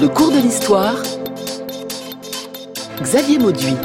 Le cours de l'histoire, Xavier Mauduit.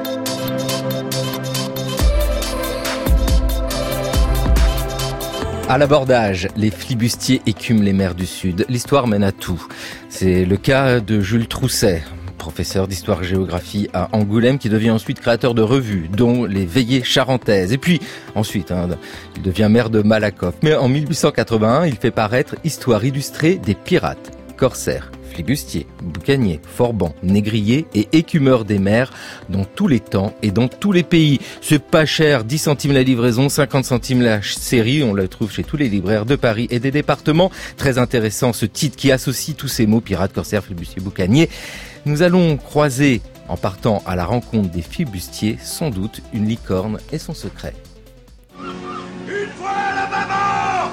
À l'abordage, les flibustiers écument les mers du Sud. L'histoire mène à tout. C'est le cas de Jules Trousset, professeur d'histoire-géographie à Angoulême, qui devient ensuite créateur de revues, dont les Veillées charentaises. Et puis, ensuite, il devient maire de Malakoff. Mais en 1881, il fait paraître Histoire illustrée des pirates, corsaires, flibustiers, boucaniers, forbans, négriers et écumeurs des mers dans tous les temps et dans tous les pays. C'est pas cher, 10 centimes la livraison, 50 centimes la série. On le trouve chez tous les libraires de Paris et des départements. Très intéressant ce titre qui associe tous ces mots, pirates, corsaires, flibustiers, boucaniers. Nous allons croiser, en partant à la rencontre des flibustiers, sans doute une licorne et son secret. Une voile à bâbord!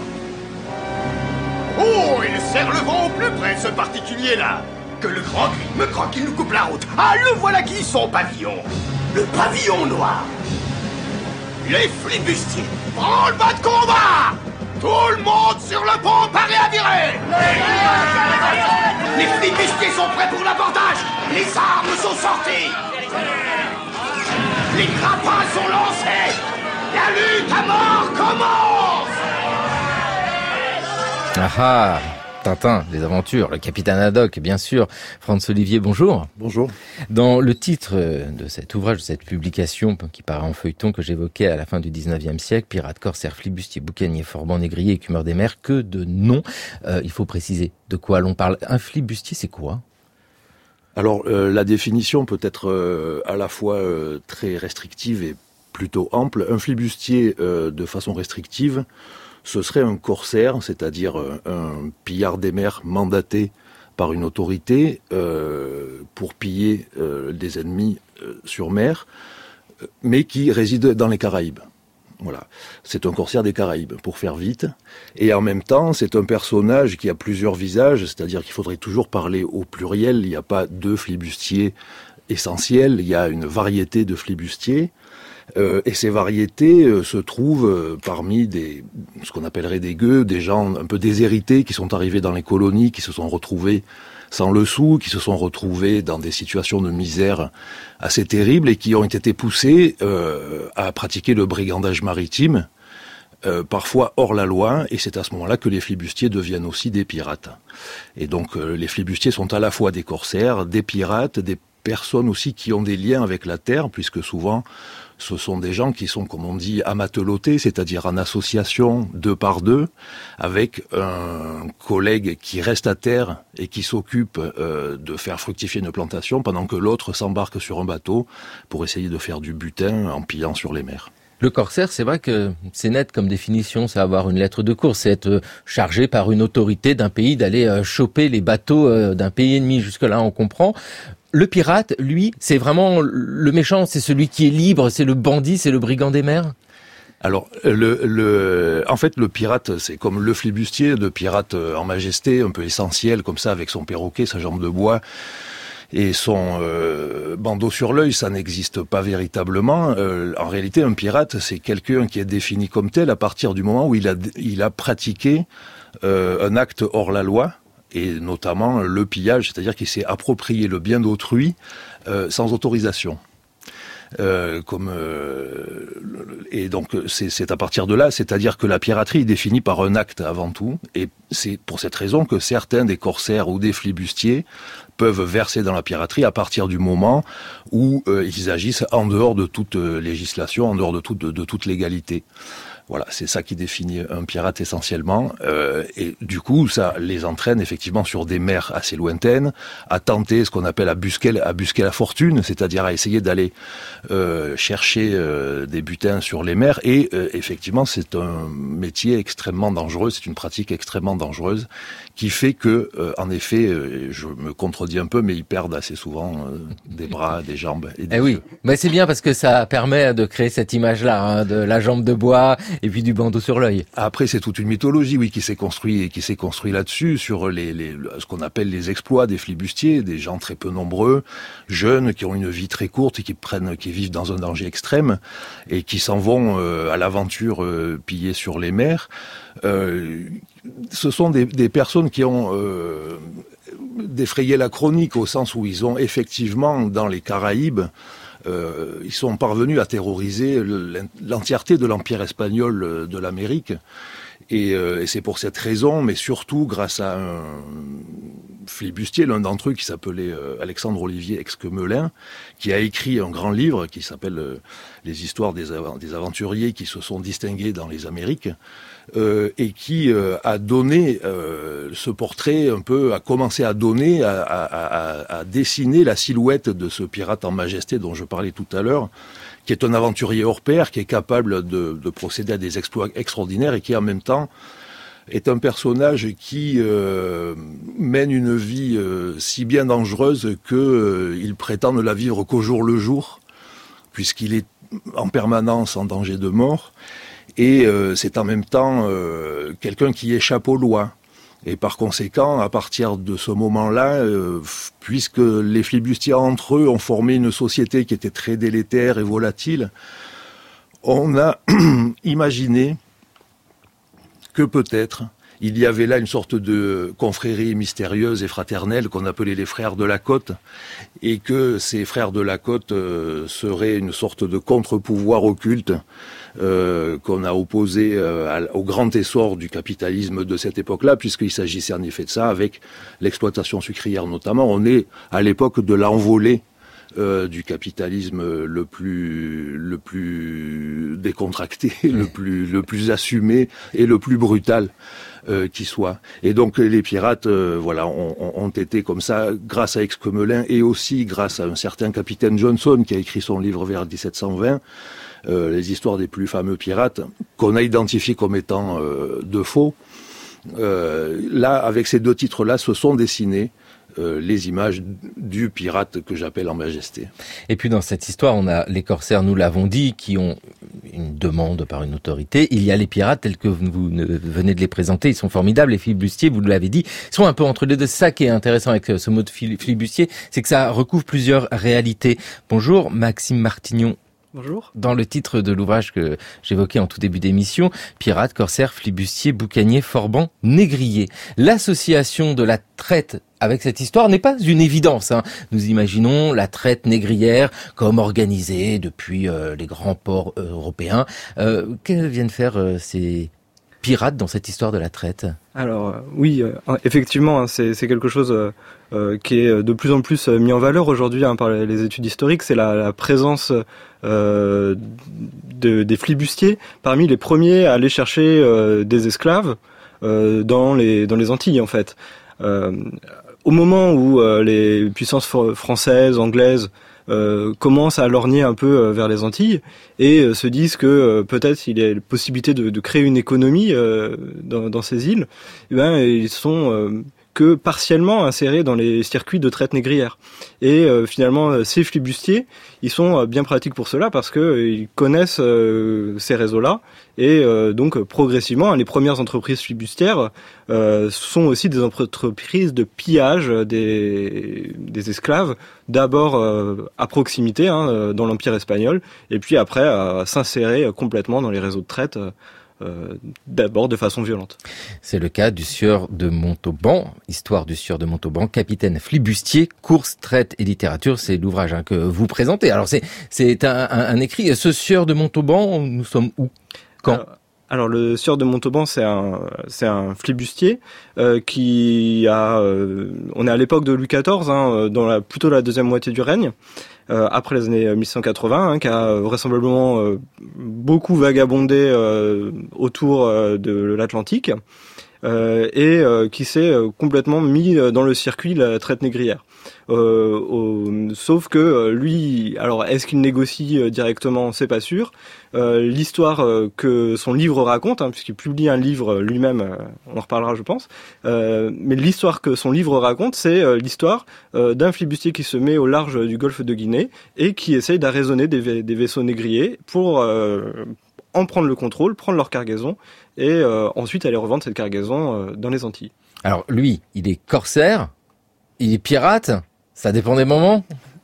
Oh, il serre le vent au plus près, ce particulier-là! Que le grand me croque, il nous coupe la route! Ah, le voilà qui, son pavillon! Le pavillon noir! Les flibustiers! Branle-bas de combat! Tout le monde sur le pont, paré à virer! Les flibustiers sont prêts pour l'abordage! Les armes sont sorties! Les grappins sont lancés! La lutte à mort commence! Ah, Tintin, les aventures, le capitaine Haddock, bien sûr. Franz Olivier, bonjour. Bonjour. Dans le titre de cet ouvrage, de cette publication qui paraît en feuilleton que j'évoquais à la fin du 19e siècle, pirates, corsaires, flibustiers, boucaniers, forbans, négriers, écumeurs des mers, que de noms. Il faut préciser de quoi l'on parle. Un flibustier, c'est quoi ? Alors, la définition peut être à la fois très restrictive et plutôt ample. Un flibustier, de façon restrictive, ce serait un corsaire, c'est-à-dire un pillard des mers mandaté par une autorité pour piller des ennemis sur mer, mais qui réside dans les Caraïbes. Voilà, c'est un corsaire des Caraïbes, pour faire vite. Et en même temps, c'est un personnage qui a plusieurs visages, c'est-à-dire qu'il faudrait toujours parler au pluriel. Il n'y a pas deux flibustiers essentiels, il y a une variété de flibustiers. Et ces variétés se trouvent parmi ce qu'on appellerait des gueux, des gens un peu déshérités qui sont arrivés dans les colonies, qui se sont retrouvés sans le sou, qui se sont retrouvés dans des situations de misère assez terribles et qui ont été poussés à pratiquer le brigandage maritime, parfois hors la loi, et c'est à ce moment-là que les flibustiers deviennent aussi des pirates. Et donc les flibustiers sont à la fois des corsaires, des pirates, des personnes aussi qui ont des liens avec la terre, puisque souvent ce sont des gens qui sont, comme on dit, amatelotés, c'est-à-dire en association deux par deux, avec un collègue qui reste à terre et qui s'occupe de faire fructifier une plantation, pendant que l'autre s'embarque sur un bateau pour essayer de faire du butin en pillant sur les mers. Le corsaire, c'est vrai que c'est net comme définition, c'est avoir une lettre de course, c'est être chargé par une autorité d'un pays d'aller choper les bateaux d'un pays ennemi. Jusque-là, on comprend. Le pirate, lui, c'est vraiment le méchant, c'est celui qui est libre, c'est le bandit, c'est le brigand des mers. Alors, en fait, le pirate, c'est comme le flibustier, le pirate en majesté, un peu essentiel, comme ça, avec son perroquet, sa jambe de bois et son bandeau sur l'œil, ça n'existe pas véritablement. En réalité, un pirate, c'est quelqu'un qui est défini comme tel à partir du moment où il a pratiqué un acte hors la loi, et notamment le pillage, c'est-à-dire qu'il s'est approprié le bien d'autrui sans autorisation. Et donc c'est à partir de là, c'est-à-dire que la piraterie est définie par un acte avant tout, et c'est pour cette raison que certains des corsaires ou des flibustiers peuvent verser dans la piraterie à partir du moment où ils agissent en dehors de toute législation, en dehors de toute légalité. Voilà, c'est ça qui définit un pirate essentiellement. Et du coup, ça les entraîne effectivement sur des mers assez lointaines, à tenter ce qu'on appelle à busquer la fortune, c'est-à-dire à essayer d'aller chercher des butins sur les mers. Et effectivement, c'est un métier extrêmement dangereux, c'est une pratique extrêmement dangereuse qui fait que, en effet, je me contredis un peu, mais ils perdent assez souvent des bras, des jambes et des yeux. Oui, mais c'est bien parce que ça permet de créer cette image-là, de la jambe de bois et puis du bandeau sur l'œil. Après, c'est toute une mythologie, oui, qui s'est construit là-dessus, sur ce qu'on appelle les exploits des flibustiers, des gens très peu nombreux, jeunes, qui ont une vie très courte et qui vivent dans un danger extrême et qui s'en vont à l'aventure piller sur les mers. Ce sont des personnes qui ont défrayer la chronique au sens où ils ont effectivement, dans les Caraïbes, ils sont parvenus à terroriser l'entièreté de l'empire espagnol de l'Amérique. Et c'est pour cette raison, mais surtout grâce à un flibustier, l'un d'entre eux qui s'appelait Alexandre Olivier Exquemelin, qui a écrit un grand livre qui s'appelle Les histoires des aventuriers qui se sont distingués dans les Amériques, et qui a donné ce portrait un peu, a commencé à donner, à dessiner la silhouette de ce pirate en majesté dont je parlais tout à l'heure, qui est un aventurier hors pair, qui est capable de procéder à des exploits extraordinaires et qui en même temps est un personnage qui mène une vie si bien dangereuse qu'il prétend ne la vivre qu'au jour le jour, puisqu'il est en permanence en danger de mort, et c'est en même temps quelqu'un qui échappe aux lois. Et par conséquent, à partir de ce moment-là, puisque les flibustiers entre eux ont formé une société qui était très délétère et volatile, on a imaginé que peut-être il y avait là une sorte de confrérie mystérieuse et fraternelle qu'on appelait les frères de la côte, et que ces frères de la côte seraient une sorte de contre-pouvoir occulte qu'on a opposé au grand essor du capitalisme de cette époque-là, puisqu'il s'agissait en effet de ça, avec l'exploitation sucrière notamment. On est à l'époque de l'envolée du capitalisme le plus décontracté, le plus assumé et le plus brutal qui soit. Et donc les pirates, ont été comme ça grâce à Exquemelin et aussi grâce à un certain capitaine Johnson qui a écrit son livre vers 1720. Les histoires des plus fameux pirates, qu'on a identifiés comme étant de faux. Là, avec ces deux titres-là, se sont dessinés les images du pirate que j'appelle en majesté. Et puis dans cette histoire, on a les corsaires, nous l'avons dit, qui ont une demande par une autorité. Il y a les pirates tels que vous venez de les présenter. Ils sont formidables. Les flibustiers, vous l'avez dit, ils sont un peu entre les deux. C'est ça qui est intéressant avec ce mot de flibustier, c'est que ça recouvre plusieurs réalités. Bonjour, Maxime Martignon. Bonjour. Dans le titre de l'ouvrage que j'évoquais en tout début d'émission, Pirates, corsaires, flibustiers, boucaniers, forbans, négriers. L'association de la traite avec cette histoire n'est pas une évidence. Nous imaginons la traite négrière comme organisée depuis les grands ports européens. Que viennent faire ces pirates dans cette histoire de la traite ? Alors oui, effectivement, c'est quelque chose qui est de plus en plus mis en valeur aujourd'hui par les études historiques. C'est la présence des flibustiers parmi les premiers à aller chercher des esclaves dans les Antilles en fait. Au moment où les puissances françaises, anglaises commencent à lorgner un peu vers les Antilles et se disent que peut-être il y a la possibilité de créer une économie dans ces îles, ils sont que partiellement insérés dans les circuits de traite négrière. Et finalement, ces flibustiers, ils sont bien pratiques pour cela parce que ils connaissent ces réseaux-là et donc progressivement, les premières entreprises flibustières sont aussi des entreprises de pillage des esclaves, d'abord à proximité dans l'Empire espagnol, et puis après à s'insérer complètement dans les réseaux de traite. D'abord de façon violente. C'est le cas du sieur de Montauban, histoire du sieur de Montauban, capitaine flibustier, course, traite et littérature. C'est l'ouvrage que vous présentez. Alors c'est un écrit. Ce sieur de Montauban, nous sommes où ? Quand ? Alors le sieur de Montauban, c'est un flibustier qui a. On est à l'époque de Louis XIV, dans plutôt la deuxième moitié du règne. Après les années 1180, qui a vraisemblablement beaucoup vagabondé autour de l'Atlantique et qui s'est complètement mis dans le circuit de la traite négrière. Sauf que lui, alors est-ce qu'il négocie directement ? C'est pas sûr. L'histoire que son livre raconte, puisqu'il publie un livre lui-même, on en reparlera je pense, mais l'histoire que son livre raconte, c'est l'histoire d'un flibustier qui se met au large du golfe de Guinée et qui essaye d'arraisonner des vaisseaux négriers pour en prendre le contrôle, prendre leur cargaison et ensuite aller revendre cette cargaison dans les Antilles. Alors lui, il est corsaire, il est pirate, ça dépend des moments ?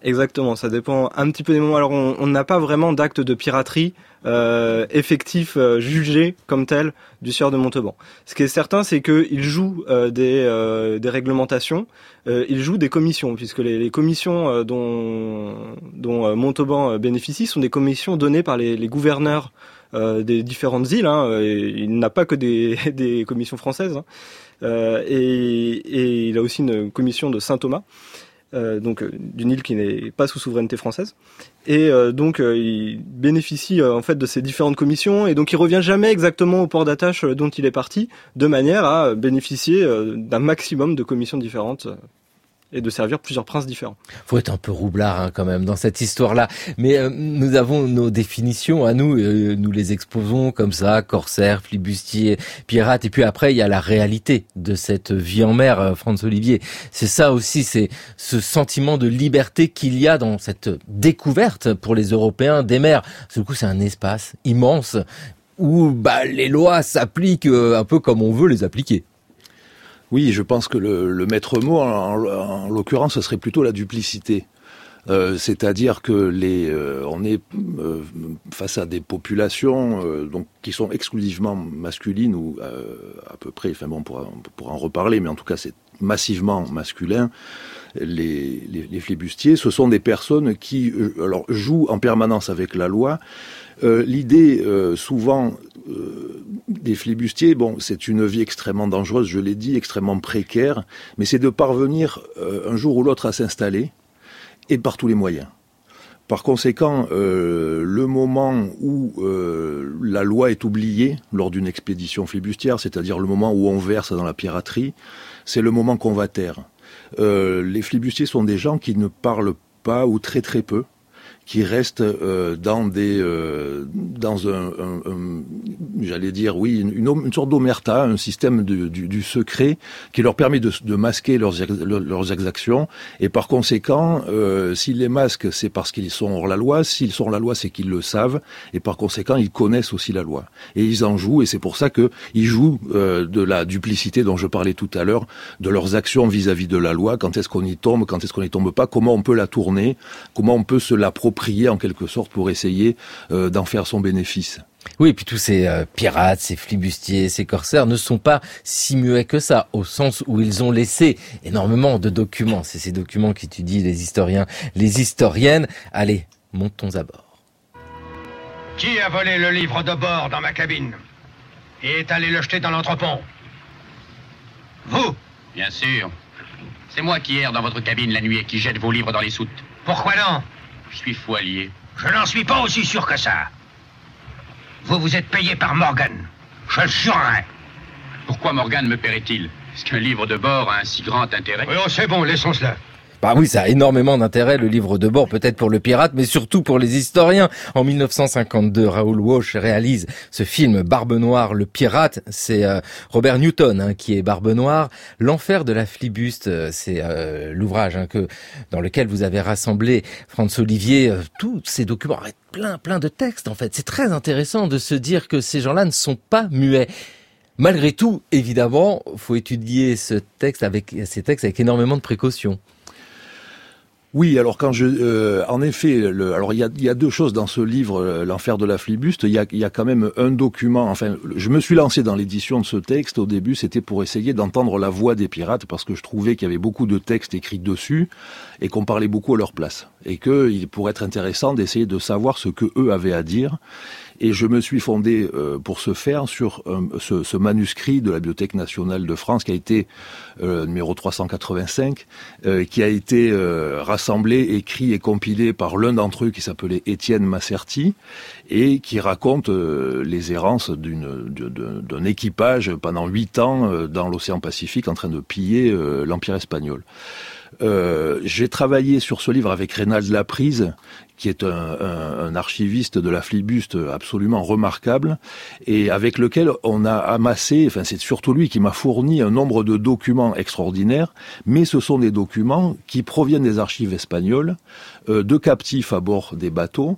Exactement, ça dépend un petit peu des moments. Alors on n'a pas vraiment d'acte de piraterie effectif jugé comme tel du sieur de Montauban. Ce qui est certain, c'est qu'il joue des réglementations, il joue des commissions, puisque les commissions dont Montauban bénéficie sont des commissions données par les gouverneurs des différentes îles. Il n'a pas que des commissions françaises, et il a aussi une commission de Saint-Thomas. Donc d'une île qui n'est pas sous souveraineté française, et donc il bénéficie en fait de ces différentes commissions, et donc il revient jamais exactement au port d'attache dont il est parti, de manière à bénéficier d'un maximum de commissions différentes et de servir plusieurs princes différents. Faut être un peu roublard quand même dans cette histoire-là. Mais nous avons nos définitions à nous, nous les exposons comme ça, corsaire, flibustier, pirate, et puis après il y a la réalité de cette vie en mer, Franz Olivier. C'est ça aussi, c'est ce sentiment de liberté qu'il y a dans cette découverte pour les Européens des mers. Du coup, c'est un espace immense où les lois s'appliquent un peu comme on veut les appliquer. Oui, je pense que le maître mot, en l'occurrence, ce serait plutôt la duplicité. C'est-à-dire que on est face à des populations donc qui sont exclusivement masculines, ou à peu près, on pourra en reparler, mais en tout cas c'est massivement masculin. Les flibustiers, ce sont des personnes qui jouent en permanence avec la loi. L'idée souvent des flibustiers, c'est une vie extrêmement dangereuse, je l'ai dit, extrêmement précaire, mais c'est de parvenir un jour ou l'autre à s'installer, et par tous les moyens. Par conséquent, le moment où la loi est oubliée lors d'une expédition flibustière, c'est-à-dire le moment où on verse dans la piraterie, c'est le moment qu'on va taire. Les flibustiers sont des gens qui ne parlent pas ou très très peu, qui restent dans j'allais dire, une sorte d'omerta, un système du secret qui leur permet de masquer leurs exactions. Et par conséquent, s'ils les masquent, c'est parce qu'ils sont hors la loi. S'ils sont hors la loi, c'est qu'ils le savent. Et par conséquent, ils connaissent aussi la loi. Et ils en jouent, et c'est pour ça qu'ils jouent de la duplicité dont je parlais tout à l'heure, de leurs actions vis-à-vis de la loi. Quand est-ce qu'on y tombe, quand est-ce qu'on n'y tombe pas, comment on peut la tourner, comment on peut se l'approprier en quelque sorte pour essayer d'en faire son bénéfice. Oui, et puis tous ces pirates, ces flibustiers, ces corsaires ne sont pas si muets que ça, au sens où ils ont laissé énormément de documents. C'est ces documents qu'étudient les historiens, les historiennes. Allez, montons à bord. Qui a volé le livre de bord dans ma cabine et est allé le jeter dans l'entrepont? Vous? Bien sûr. C'est moi qui erre dans votre cabine la nuit et qui jette vos livres dans les soutes. Pourquoi non? Je suis foualier. Je n'en suis pas aussi sûr que ça. Vous êtes payé par Morgan. Je le jurerai. Pourquoi Morgan me paierait-il? Est-ce qu'un livre de bord a un si grand intérêt? Oui, c'est bon, laissons cela. Oui, ça a énormément d'intérêt, le livre de bord, peut-être pour le pirate, mais surtout pour les historiens. En 1952, Raoul Walsh réalise ce film Barbe Noire, le pirate. C'est Robert Newton qui est Barbe Noire. L'enfer de la flibuste, c'est l'ouvrage dans lequel vous avez rassemblé, Franz Olivier, tous ces documents, plein de textes en fait. C'est très intéressant de se dire que ces gens-là ne sont pas muets. Malgré tout, évidemment, faut étudier ces textes avec énormément de précautions. Oui, alors en effet, il y a deux choses dans ce livre, l'enfer de la flibuste. Il y a quand même un document. Enfin, je me suis lancé dans l'édition de ce texte. Au début, c'était pour essayer d'entendre la voix des pirates, parce que je trouvais qu'il y avait beaucoup de textes écrits dessus et qu'on parlait beaucoup à leur place, et qu'il pourrait être intéressant d'essayer de savoir ce que eux avaient à dire. Et je me suis fondé pour ce faire sur ce manuscrit de la Bibliothèque nationale de France qui a été numéro 385, qui a été rassemblé, écrit et compilé par l'un d'entre eux qui s'appelait Étienne Masserti et qui raconte les errances d'un équipage pendant 8 ans dans l'océan Pacifique en train de piller l'Empire espagnol. J'ai travaillé sur ce livre avec Reynald Laprise, qui est un archiviste de la flibuste absolument remarquable, et avec lequel on a amassé, c'est surtout lui qui m'a fourni un nombre de documents extraordinaires, mais ce sont des documents qui proviennent des archives espagnoles, de captifs à bord des bateaux,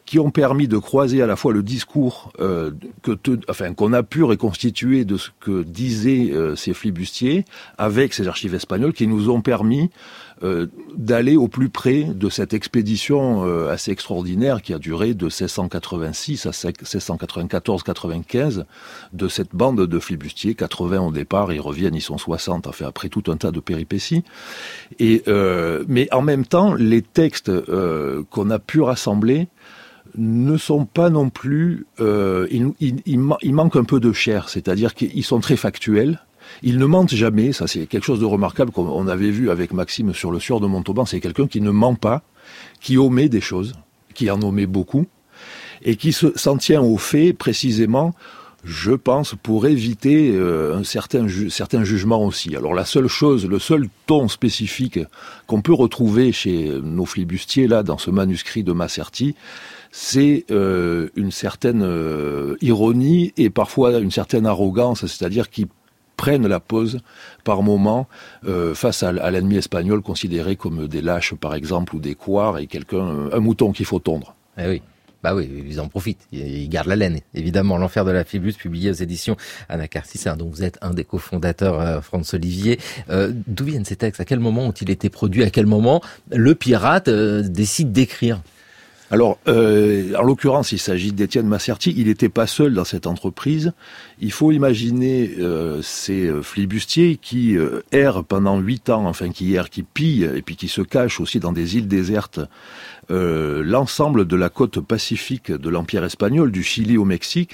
qui ont permis de croiser à la fois le discours qu'on a pu reconstituer de ce que disaient ces flibustiers avec ces archives espagnoles, qui nous ont permis d'aller au plus près de cette expédition assez extraordinaire qui a duré de 1686 à 1694-95 de cette bande de flibustiers, 80 au départ, ils reviennent, ils sont 60, enfin après tout un tas de péripéties. Mais en même temps, les textes qu'on a pu rassembler ne sont pas non plus... il manque un peu de chair, c'est-à-dire qu'ils sont très factuels. Ils ne mentent jamais, ça c'est quelque chose de remarquable qu'on avait vu avec Maxime sur le Sieur de Montauban, c'est quelqu'un qui ne ment pas, qui omet des choses, qui en omet beaucoup, et qui s'en tient aux faits précisément, je pense, pour éviter un certain jugement aussi. Alors le seul ton spécifique qu'on peut retrouver chez nos flibustiers, là, dans ce manuscrit de Macerti, c'est une certaine ironie et parfois une certaine arrogance, c'est-à-dire qu'ils prennent la pause par moment face à l'ennemi espagnol considéré comme des lâches par exemple ou des couards et un mouton qu'il faut tondre. Eh oui. Bah oui, ils en profitent, ils gardent la laine. Évidemment, L'Enfer de la Flibus, publié aux éditions Anacarsis, dont vous êtes un des cofondateurs, Franz Olivier. D'où viennent ces textes? À quel moment ont-ils été produits? À quel moment le pirate décide d'écrire? Alors, en l'occurrence, il s'agit d'Étienne Macerti. Il n'était pas seul dans cette entreprise. Il faut imaginer ces flibustiers qui errent pendant 8 ans, enfin qui pillent et puis qui se cachent aussi dans des îles désertes, l'ensemble de la côte pacifique de l'Empire espagnol, du Chili au Mexique.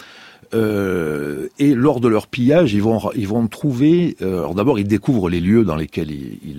Et lors de leur pillage, ils vont trouver. Alors d'abord, ils découvrent les lieux dans lesquels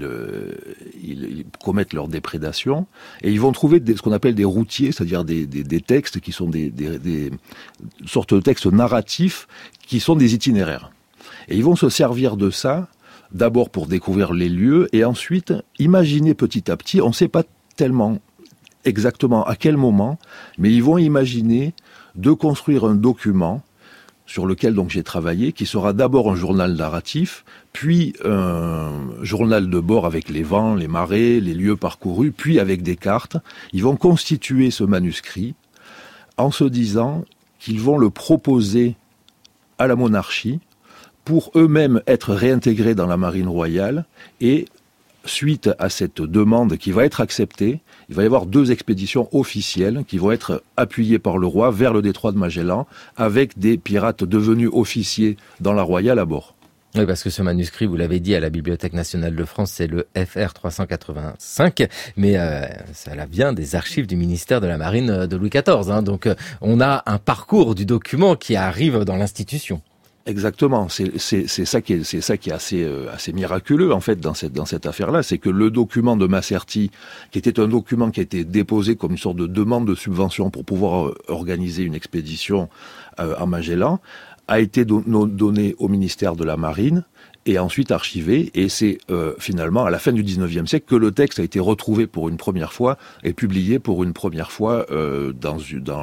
ils commettent leur déprédation, et ils vont trouver ce qu'on appelle des routiers, c'est-à-dire des textes qui sont des sortes de textes narratifs qui sont des itinéraires. Et ils vont se servir de ça d'abord pour découvrir les lieux, et ensuite imaginer petit à petit. On ne sait pas tellement exactement à quel moment, mais ils vont imaginer de construire un document sur lequel donc j'ai travaillé, qui sera d'abord un journal narratif, puis un journal de bord avec les vents, les marées, les lieux parcourus, puis avec des cartes. Ils vont constituer ce manuscrit en se disant qu'ils vont le proposer à la monarchie pour eux-mêmes être réintégrés dans la marine royale, et suite à cette demande qui va être acceptée, il va y avoir 2 expéditions officielles qui vont être appuyées par le roi vers le détroit de Magellan, avec des pirates devenus officiers dans la Royale à bord. Oui, parce que ce manuscrit, vous l'avez dit, à la Bibliothèque nationale de France, c'est le FR 385, mais ça vient des archives du ministère de la Marine de Louis XIV. Donc on a un parcours du document qui arrive dans l'institution. Exactement, c'est ça qui est assez miraculeux en fait dans cette affaire-là, c'est que le document de Macerti, qui était un document qui a été déposé comme une sorte de demande de subvention pour pouvoir organiser une expédition à Magellan, a été donné au ministère de la Marine et ensuite archivé, et c'est finalement à la fin du 19e siècle que le texte a été retrouvé pour une première fois et publié pour une première fois dans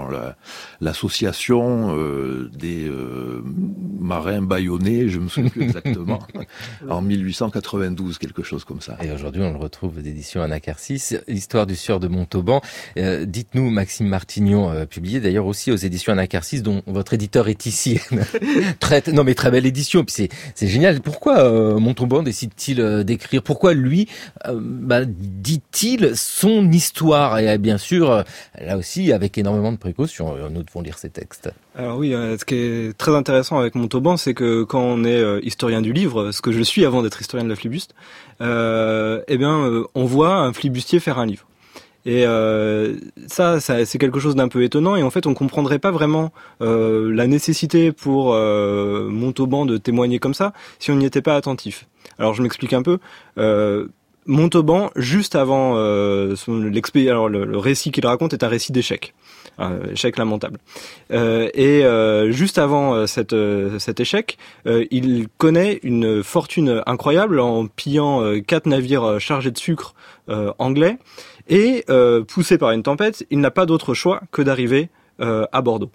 l'association des marins bâillonnés, je me souviens plus exactement, en 1892, quelque chose comme ça. Et aujourd'hui, on le retrouve aux éditions Anacarsis, L'Histoire du Sieur de Montauban. Dites-nous, Maxime Martignon, publié d'ailleurs aussi aux éditions Anacarsis, dont votre éditeur est ici. très belle édition, puis c'est génial. Pourquoi Montauban décide-t-il d'écrire? Pourquoi lui dit-il son histoire? Et bien sûr, là aussi, avec énormément de précautions, nous devons lire ces textes. Alors oui, ce qui est très intéressant avec Montauban, c'est que quand on est historien du livre, ce que je suis avant d'être historien de la flibuste, on voit un flibustier faire un livre. Et ça c'est quelque chose d'un peu étonnant, et en fait on comprendrait pas vraiment la nécessité pour Montauban de témoigner comme ça si on n'y était pas attentif. Alors je m'explique un peu. Montauban, juste avant le récit qu'il raconte est un récit d'échec. Échec lamentable. Juste avant cet échec, il connaît une fortune incroyable en pillant 4 navires chargés de sucre anglais, et poussé par une tempête, il n'a pas d'autre choix que d'arriver à Bordeaux.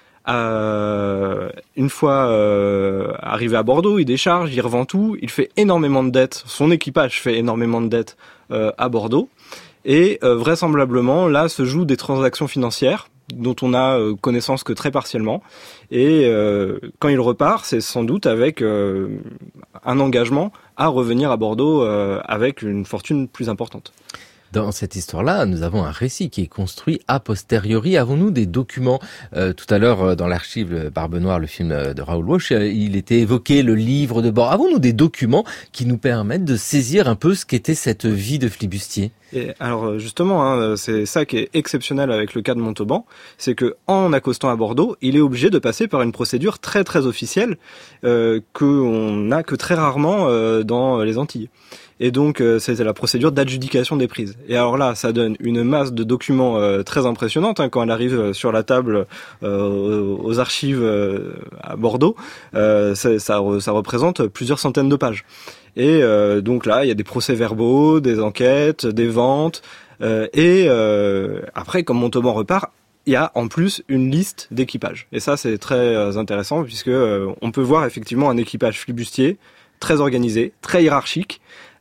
Une fois arrivé à Bordeaux, il décharge, il revend tout, il fait énormément de dettes, son équipage fait énormément de dettes à Bordeaux, Et vraisemblablement, là se jouent des transactions financières dont on a connaissance que très partiellement. Et quand il repart, c'est sans doute avec un engagement à revenir à Bordeaux avec une fortune plus importante. Dans cette histoire-là, nous avons un récit qui est construit a posteriori. Avons-nous des documents tout à l'heure, dans l'archive Barbe Noire, le film de Raoul Walsh, il était évoqué le livre de bord. Avons-nous des documents qui nous permettent de saisir un peu ce qu'était cette vie de flibustier ? Et alors justement, c'est ça qui est exceptionnel avec le cas de Montauban, c'est que en accostant à Bordeaux, il est obligé de passer par une procédure très très officielle qu'on n'a que très rarement dans les Antilles. Et donc c'était la procédure d'adjudication des prises. Et alors là, ça donne une masse de documents très impressionnante quand elle arrive sur la table aux archives à Bordeaux. Ça représente plusieurs centaines de pages. Et donc là, il y a des procès-verbaux, des enquêtes, des ventes. Après, comme Montauban repart, il y a en plus une liste d'équipages. Et ça, c'est très intéressant puisque on peut voir effectivement un équipage flibustier très organisé, très hiérarchique,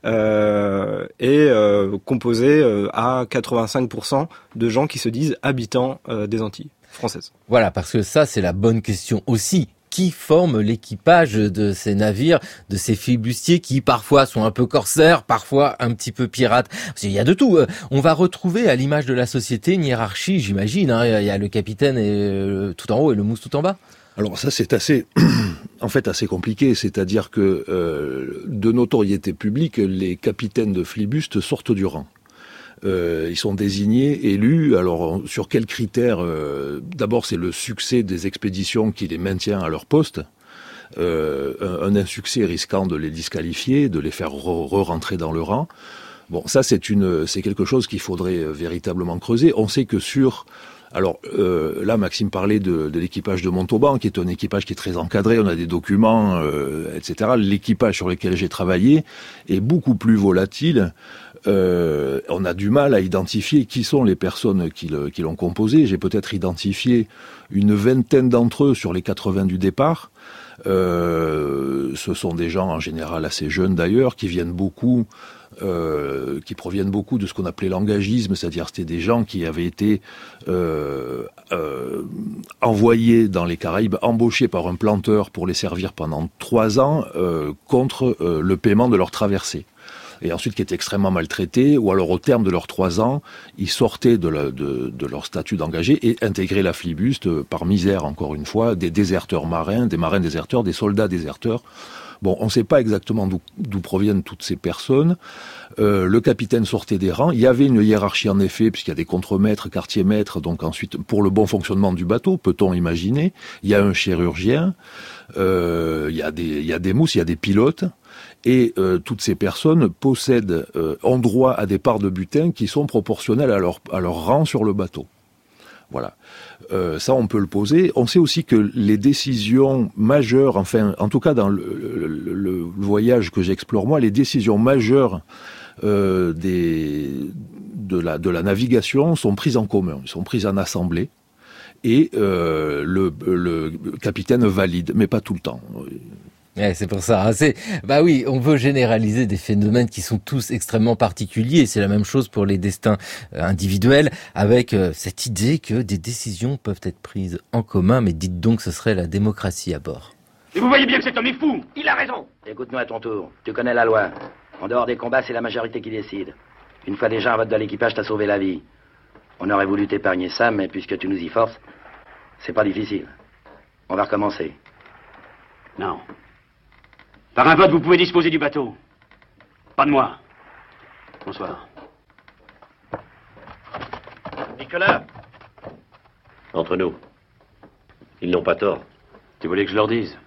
composé à 85% de gens qui se disent habitants des Antilles françaises. Voilà, parce que ça, c'est la bonne question aussi. Qui forme l'équipage de ces navires, de ces flibustiers qui parfois sont un peu corsaires, parfois un petit peu pirates. Il y a de tout. On va retrouver à l'image de la société une hiérarchie, j'imagine. Il y a le capitaine tout en haut et le mousse tout en bas. Alors ça c'est assez compliqué, c'est-à-dire que de notoriété publique, les capitaines de flibuste sortent du rang. Ils sont désignés, élus. Alors sur quels critères d'abord c'est le succès des expéditions qui les maintient à leur poste. Un insuccès risquant de les disqualifier, de les faire re-rentrer dans le rang. Bon, ça c'est quelque chose qu'il faudrait véritablement creuser. On sait que là, Maxime parlait de l'équipage de Montauban, qui est un équipage qui est très encadré, on a des documents, etc. L'équipage sur lequel j'ai travaillé est beaucoup plus volatile. On a du mal à identifier qui sont les personnes qui l'ont composé. J'ai peut-être identifié une vingtaine d'entre eux sur les 80 du départ. Ce sont des gens en général assez jeunes d'ailleurs, qui proviennent beaucoup de ce qu'on appelait l'engagisme, c'est-à-dire c'était des gens qui avaient été envoyés dans les Caraïbes, embauchés par un planteur pour les servir pendant 3 ans contre le paiement de leur traversée. Et ensuite qui étaient extrêmement maltraités, ou alors au terme de leurs 3 ans, ils sortaient de leur statut d'engagé et intégraient la flibuste par misère, encore une fois, des déserteurs marins, des marins déserteurs, des soldats déserteurs. Bon, on ne sait pas exactement d'où proviennent toutes ces personnes. Le capitaine sortait des rangs. Il y avait une hiérarchie en effet, puisqu'il y a des contremaîtres, quartiers-maîtres, donc ensuite, pour le bon fonctionnement du bateau, peut-on imaginer. Il y a un chirurgien, il y a des mousses, il y a des pilotes. Et toutes ces personnes ont droit à des parts de butin qui sont proportionnelles à leur rang sur le bateau. Voilà. Ça, on peut le poser. On sait aussi que les décisions majeures, enfin, en tout cas dans le voyage que j'explore moi, les décisions majeures de la navigation sont prises en commun, sont prises en assemblée, et le capitaine valide, mais pas tout le temps. Ouais, c'est pour ça. Oui, on veut généraliser des phénomènes qui sont tous extrêmement particuliers. C'est la même chose pour les destins individuels, avec cette idée que des décisions peuvent être prises en commun. Mais dites donc, ce serait la démocratie à bord. Et vous voyez bien que cet homme est fou. Il a raison. Écoute-nous à ton tour. Tu connais la loi. En dehors des combats, c'est la majorité qui décide. Une fois déjà un vote de l'équipage t'a sauvé la vie. On aurait voulu t'épargner ça, mais puisque tu nous y forces, c'est pas difficile. On va recommencer. Non. Par un vote, vous pouvez disposer du bateau. Pas de moi. Bonsoir. Nicolas. Entre nous, ils n'ont pas tort. Tu voulais que je leur dise?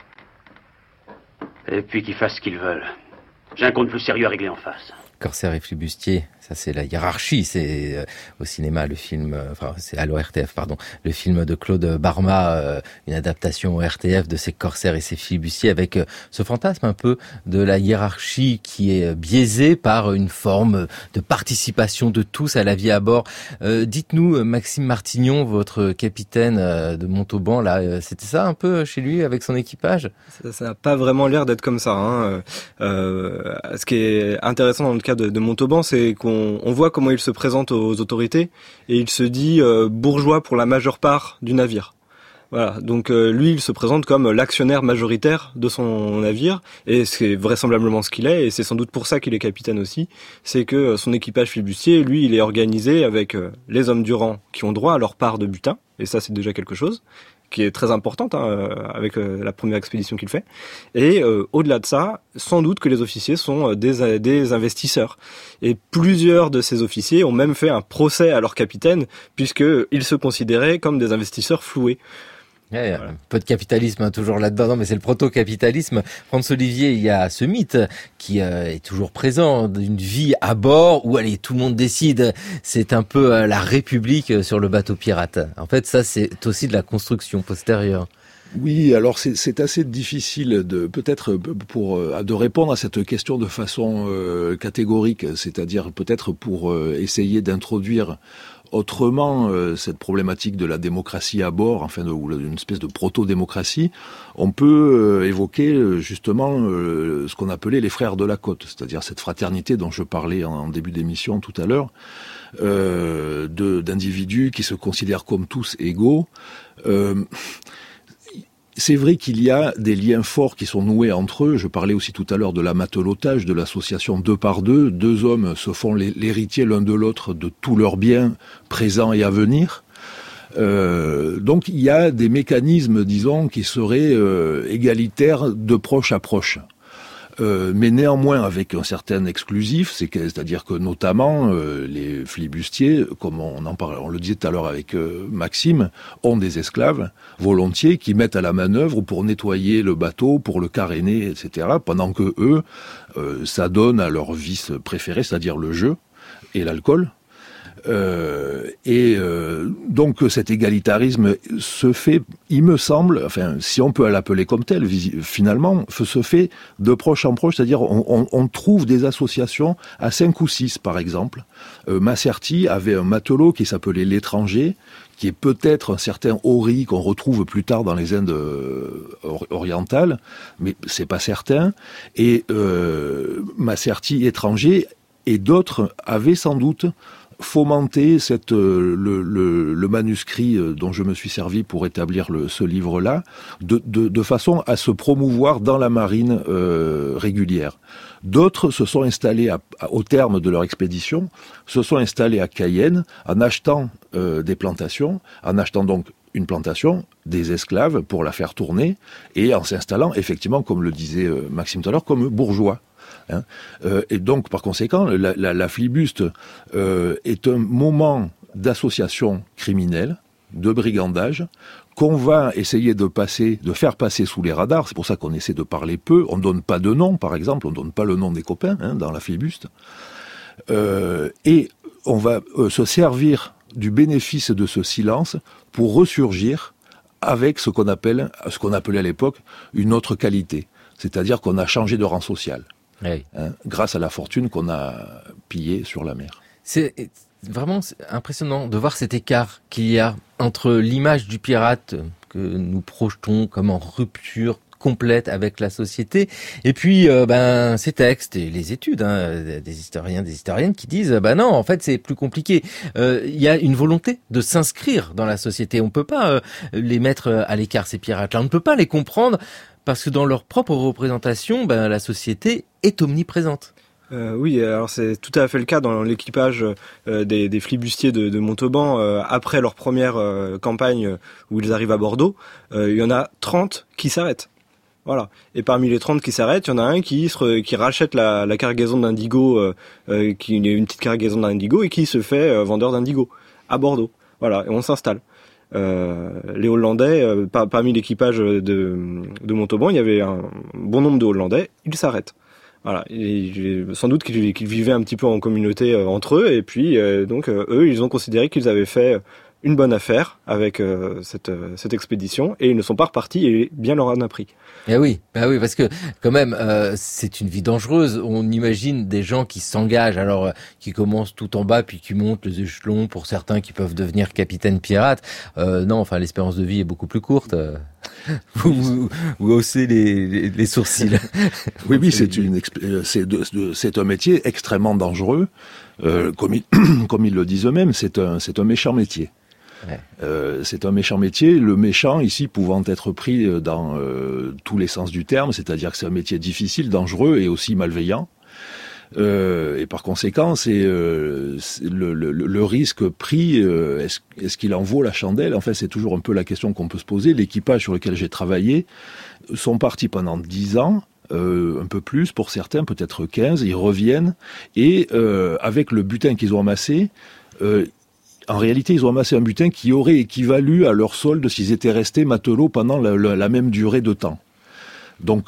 Et puis qu'ils fassent ce qu'ils veulent. J'ai un compte plus sérieux à régler en face. Corsaire et flibustier, ça c'est la hiérarchie, c'est au cinéma le film, c'est à l'ORTF pardon, le film de Claude Barma, une adaptation au RTF de ces corsaires et ces flibustiers avec ce fantasme un peu de la hiérarchie qui est biaisée par une forme de participation de tous à la vie à bord. Dites-nous, Maxime Martignon, votre capitaine de Montauban, là, c'était ça un peu chez lui avec son équipage? Ça n'a pas vraiment l'air d'être comme ça. Ce qui est intéressant dans le cas de Montauban, c'est qu'on on voit comment il se présente aux autorités et il se dit bourgeois pour la majeure part du navire. Voilà, donc lui, il se présente comme l'actionnaire majoritaire de son navire, et c'est vraisemblablement ce qu'il est, et c'est sans doute pour ça qu'il est capitaine aussi, c'est que son équipage flibustier, lui, il est organisé avec les hommes du rang qui ont droit à leur part de butin, et ça c'est déjà quelque chose qui est très importante avec la première expédition qu'il fait, et au-delà de ça, sans doute que les officiers sont des investisseurs, et plusieurs de ces officiers ont même fait un procès à leur capitaine, puisqu'ils se considéraient comme des investisseurs floués. Ouais, voilà. Un peu de capitalisme toujours là-dedans, non, mais c'est le proto-capitalisme. François Olivier, il y a ce mythe qui est toujours présent d'une vie à bord où allez, tout le monde décide. C'est un peu la République sur le bateau pirate. En fait, ça, c'est aussi de la construction postérieure. Oui, alors c'est assez difficile de répondre à cette question de façon catégorique, c'est-à-dire peut-être pour essayer d'introduire autrement cette problématique de la démocratie à bord, enfin ou une espèce de proto-démocratie. On peut évoquer justement ce qu'on appelait les frères de la côte, c'est-à-dire cette fraternité dont je parlais en début d'émission tout à l'heure, d'individus qui se considèrent comme tous égaux. C'est vrai qu'il y a des liens forts qui sont noués entre eux. Je parlais aussi tout à l'heure de la matelotage, de l'association 2 par 2. 2 hommes se font l'héritier l'un de l'autre de tous leurs biens présents et à venir. Donc il y a des mécanismes, disons, qui seraient égalitaires de proche à proche. Mais néanmoins avec un certain exclusif, c'est-à-dire que notamment les flibustiers, comme on le disait tout à l'heure avec Maxime, ont des esclaves volontiers qui mettent à la manœuvre pour nettoyer le bateau, pour le caréner, etc. Pendant que eux s'adonnent à leur vice préféré, c'est-à-dire le jeu et l'alcool. Donc cet égalitarisme se fait, il me semble, enfin si on peut l'appeler comme tel, finalement, se fait de proche en proche, c'est-à-dire on trouve des associations à 5 ou 6 par exemple. Macerti avait un matelot qui s'appelait l'Étranger, qui est peut-être un certain Ori qu'on retrouve plus tard dans les Indes orientales, mais c'est pas certain. Et Macerti Étranger et d'autres avaient sans doute fomenter le manuscrit dont je me suis servi pour établir ce livre-là, de façon à se promouvoir dans la marine régulière. D'autres se sont installés au terme de leur expédition, se sont installés à Cayenne en achetant des plantations, en achetant donc une plantation, des esclaves pour la faire tourner, et en s'installant effectivement, comme le disait Maxime tout à l'heure, comme bourgeois. Et donc, par conséquent, la flibuste est un moment d'association criminelle, de brigandage, qu'on va essayer de faire passer sous les radars. C'est pour ça qu'on essaie de parler peu. On ne donne pas de nom, par exemple. On ne donne pas le nom des copains dans la flibuste. Et on va se servir du bénéfice de ce silence pour ressurgir avec ce qu'on appelait à l'époque une autre qualité. C'est-à-dire qu'on a changé de rang social. Oui. Grâce à la fortune qu'on a pillée sur la mer. C'est vraiment impressionnant de voir cet écart qu'il y a entre l'image du pirate que nous projetons comme en rupture complète avec la société, et puis ces textes et les études des historiens, des historiennes qui disent non, en fait c'est plus compliqué. Il y a une volonté de s'inscrire dans la société. On peut pas les mettre à l'écart, ces pirates-là. On ne peut pas les comprendre parce que dans leur propre représentation, la société est omniprésente. Oui, alors c'est tout à fait le cas dans l'équipage des flibustiers de Montauban. Après leur première campagne où ils arrivent à Bordeaux, il y en a 30 qui s'arrêtent. Voilà. Et parmi les 30 qui s'arrêtent, il y en a un qui rachète la cargaison d'indigo, qui est une petite cargaison d'indigo, et qui se fait vendeur d'indigo à Bordeaux. Voilà, et on s'installe. Les Hollandais, parmi l'équipage de Montauban, il y avait un bon nombre de Hollandais, ils s'arrêtent. Voilà, et sans doute qu'ils vivaient un petit peu en communauté entre eux, et puis donc eux, ils ont considéré qu'ils avaient fait une bonne affaire avec cette expédition, et ils ne sont pas repartis, et bien leur en a pris. Eh oui, parce que quand même, c'est une vie dangereuse. On imagine des gens qui s'engagent, alors qui commencent tout en bas, puis qui montent les échelons, pour certains qui peuvent devenir capitaines pirates. Non, enfin l'espérance de vie est beaucoup plus courte. Vous haussez les sourcils. Oui, c'est un métier extrêmement dangereux. Comme ils le disent eux-mêmes, c'est un méchant métier. Ouais. C'est un méchant métier, le méchant ici pouvant être pris dans tous les sens du terme, c'est-à-dire que c'est un métier difficile, dangereux et aussi malveillant. Et par conséquent, c'est le risque pris. Est-ce qu'il en vaut la chandelle ? Enfin, c'est toujours un peu la question qu'on peut se poser. L'équipage sur lequel j'ai travaillé sont partis pendant 10 ans. Un peu plus pour certains, peut-être 15. Ils reviennent et avec le butin qu'ils ont amassé. En réalité, ils ont amassé un butin qui aurait équivalu à leur solde s'ils étaient restés matelots pendant la même durée de temps. Donc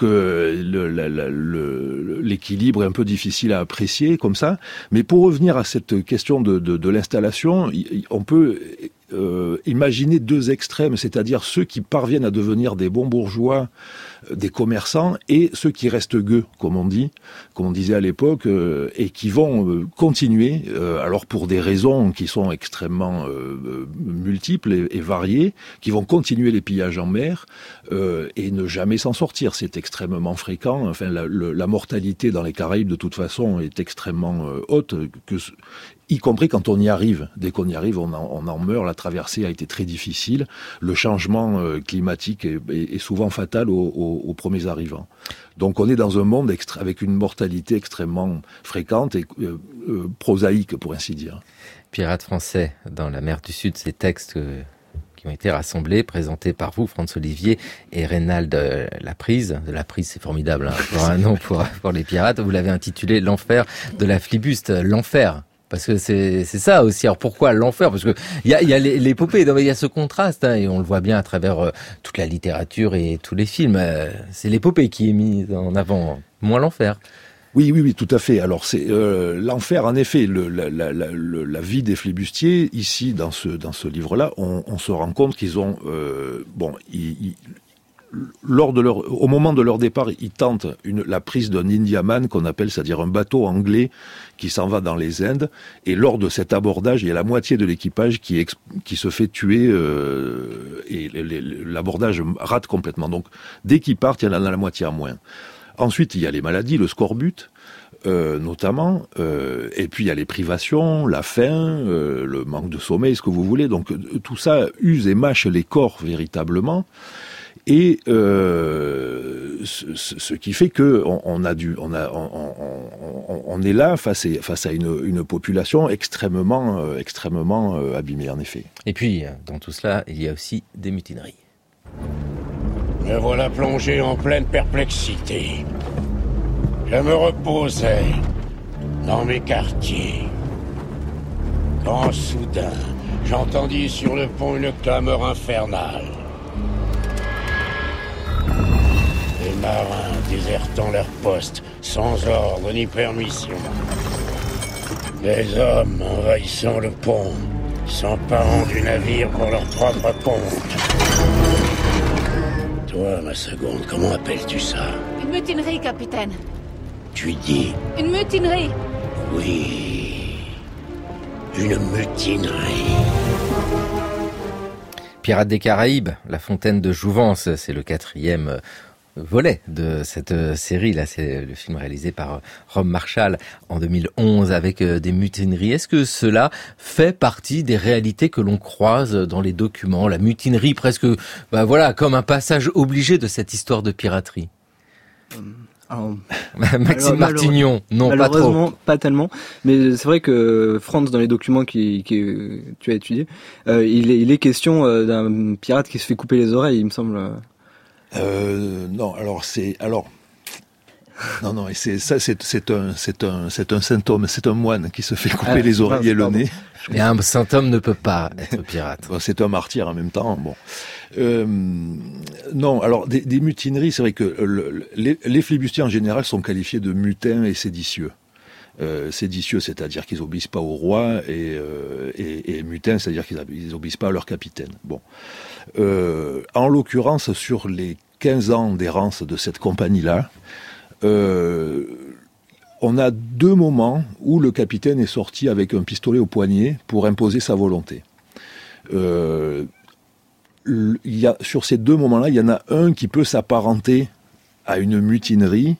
l'équilibre est un peu difficile à apprécier comme ça. Mais pour revenir à cette question de l'installation, on peut imaginer deux extrêmes, c'est-à-dire ceux qui parviennent à devenir des bons bourgeois, des commerçants, et ceux qui restent gueux, comme on disait à l'époque, et qui vont continuer, alors pour des raisons qui sont extrêmement multiples et variées, qui vont continuer les pillages en mer et ne jamais s'en sortir. C'est extrêmement fréquent. Enfin, la mortalité dans les Caraïbes, de toute façon, est extrêmement haute, y compris quand on y arrive. Dès qu'on y arrive, on en meurt. La traversée a été très difficile. Le changement climatique est souvent fatal aux premiers arrivants. Donc on est dans un monde avec une mortalité extrêmement fréquente et prosaïque, pour ainsi dire. Pirates français dans la mer du Sud, ces textes qui ont été rassemblés, présentés par vous, Franz-Olivier et Reynald Laprise. Laprise, c'est formidable, hein, pour un nom pour les pirates. Vous l'avez intitulé « L'enfer de la flibuste ». L'enfer. Parce que c'est ça aussi. Alors pourquoi l'enfer ? Parce que il y a l'épopée, il y a ce contraste, hein, et on le voit bien à travers toute la littérature et tous les films. C'est l'épopée qui est mise en avant, moins l'enfer. Oui, tout à fait. Alors c'est l'enfer, en effet, la vie des flibustiers ici dans ce livre-là, on se rend compte qu'ils ont au moment de leur départ, ils tentent la prise d'un Indiaman qu'on appelle, c'est-à-dire un bateau anglais qui s'en va dans les Indes. Et lors de cet abordage, il y a la moitié de l'équipage qui se fait tuer et l'abordage rate complètement. Donc, dès qu'ils partent, il y en a la moitié en moins. Ensuite, il y a les maladies, le scorbut, notamment, et puis il y a les privations, la faim, le manque de sommeil, ce que vous voulez. Donc, tout ça use et mâche les corps véritablement. Et ce qui fait que on est là face à une population extrêmement abîmée, en effet. Et puis dans tout cela, il y a aussi des mutineries. Me voilà plongé en pleine perplexité. Je me reposais dans mes quartiers quand soudain j'entendis sur le pont une clameur infernale. Les marins désertant leur poste, sans ordre ni permission. Les hommes envahissant le pont, s'emparant du navire pour leur propre compte. Toi, ma seconde, comment appelles-tu ça ? Une mutinerie, capitaine. Tu dis ? Une mutinerie. Oui, une mutinerie. Pirates des Caraïbes, La Fontaine de Jouvence, c'est le 4e volet de cette série. Là, c'est le film réalisé par Rob Marshall en 2011 avec des mutineries. Est-ce que cela fait partie des réalités que l'on croise dans les documents ? La mutinerie presque, comme un passage obligé de cette histoire de piraterie. Alors, Maxime Martignon, non, pas trop. Malheureusement, pas tellement. Mais c'est vrai que Franz, dans les documents que tu as étudiés, il est question d'un pirate qui se fait couper les oreilles, il me semble. Non, non, et c'est un symptôme, c'est un moine qui se fait couper les oreilles et le nez. Et un symptôme ne peut pas être pirate. C'est un martyr en même temps. Bon, non. Alors des mutineries, c'est vrai que les flibustiers en général sont qualifiés de mutins et séditieux. Séditieux, c'est-à-dire qu'ils obéissent pas au roi, et mutins, c'est-à-dire qu'ils obéissent pas à leur capitaine. Bon, en l'occurrence, sur les 15 ans d'errance de cette compagnie-là, on a 2 moments où le capitaine est sorti avec un pistolet au poignet pour imposer sa volonté. sur ces deux moments-là, il y en a un qui peut s'apparenter à une mutinerie,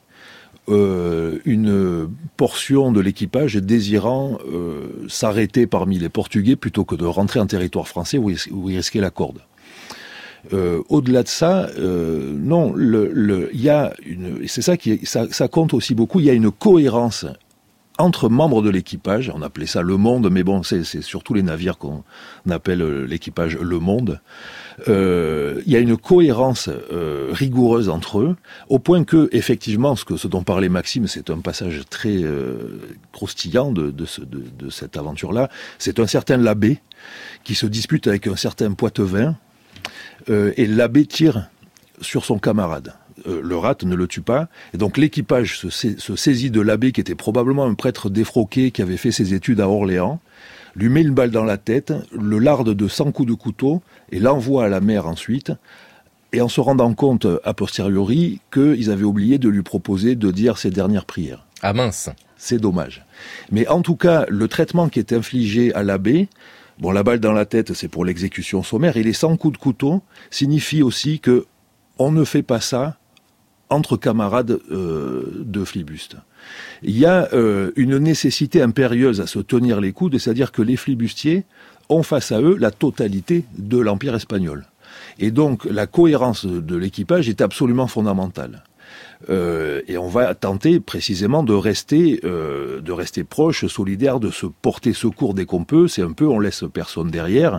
une portion de l'équipage désirant s'arrêter parmi les Portugais plutôt que de rentrer en territoire français où il risquait la corde. Au-delà de ça, non, il y a c'est ça compte aussi beaucoup. Il y a une cohérence entre membres de l'équipage. On appelait ça le monde, mais bon, c'est surtout les navires qu'on appelle l'équipage le monde. Il y a une cohérence rigoureuse entre eux, au point que, effectivement, ce dont parlait Maxime, c'est un passage très croustillant de cette aventure-là. C'est un certain Labbé qui se dispute avec un certain Poitevin. Et l'abbé tire sur son camarade. Le rat ne le tue pas. Et donc l'équipage se saisit de l'abbé, qui était probablement un prêtre défroqué qui avait fait ses études à Orléans, lui met une balle dans la tête, le larde de 100 coups de couteau et l'envoie à la mer ensuite. Et en se rendant compte a posteriori qu'ils avaient oublié de lui proposer de dire ses dernières prières. Ah mince. C'est dommage. Mais en tout cas, le traitement qui est infligé à l'abbé, bon, la balle dans la tête, c'est pour l'exécution sommaire, et les 100 coups de couteau signifient aussi que on ne fait pas ça entre camarades de flibuste. Il y a une nécessité impérieuse à se tenir les coudes, c'est-à-dire que les flibustiers ont face à eux la totalité de l'Empire espagnol. Et donc, la cohérence de l'équipage est absolument fondamentale. Et on va tenter précisément de rester proche, solidaire, de se porter secours dès qu'on peut. C'est un peu, on laisse personne derrière.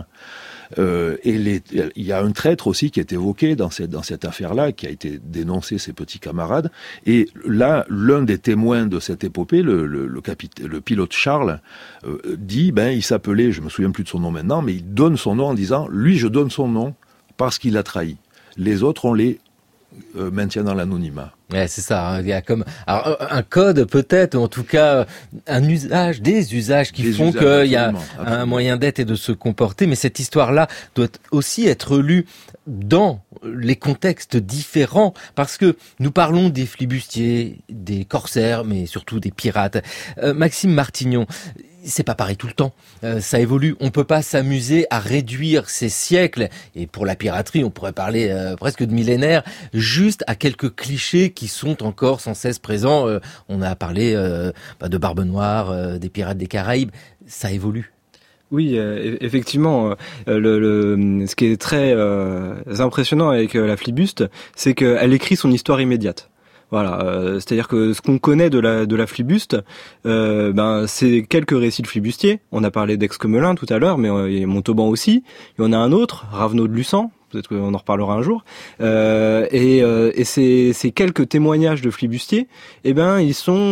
Il y a un traître aussi qui est évoqué dans cette affaire-là, qui a été dénoncé, ses petits camarades. Et là, l'un des témoins de cette épopée, le pilote Charles, dit, il s'appelait, je me souviens plus de son nom maintenant, mais il donne son nom en disant, lui, je donne son nom parce qu'il a trahi. Les autres, on les maintient dans l'anonymat. Ouais, c'est ça. Hein. Il y a comme un code peut-être, ou en tout cas des usages qui font qu'il y a un moyen d'être et de se comporter. Mais cette histoire-là doit aussi être lue dans les contextes différents, parce que nous parlons des flibustiers, des corsaires, mais surtout des pirates. Maxime Martignon, c'est pas pareil tout le temps. Ça évolue. On peut pas s'amuser à réduire ces siècles, et pour la piraterie, on pourrait parler presque de millénaires, juste à quelques clichés qui sont encore sans cesse présents. On a parlé de Barbe Noire, des pirates des Caraïbes. Ça évolue. Oui, effectivement. Ce qui est très impressionnant avec la flibuste, c'est qu'elle écrit son histoire immédiate. Voilà, c'est-à-dire que ce qu'on connaît de la flibuste, c'est quelques récits de flibustiers. On a parlé d'Aix-Comelin tout à l'heure, mais il y a Montauban aussi. Il y en a un autre, Ravenot de Luçan. Peut-être qu'on en reparlera un jour. Et ces quelques témoignages de flibustiers, ils sont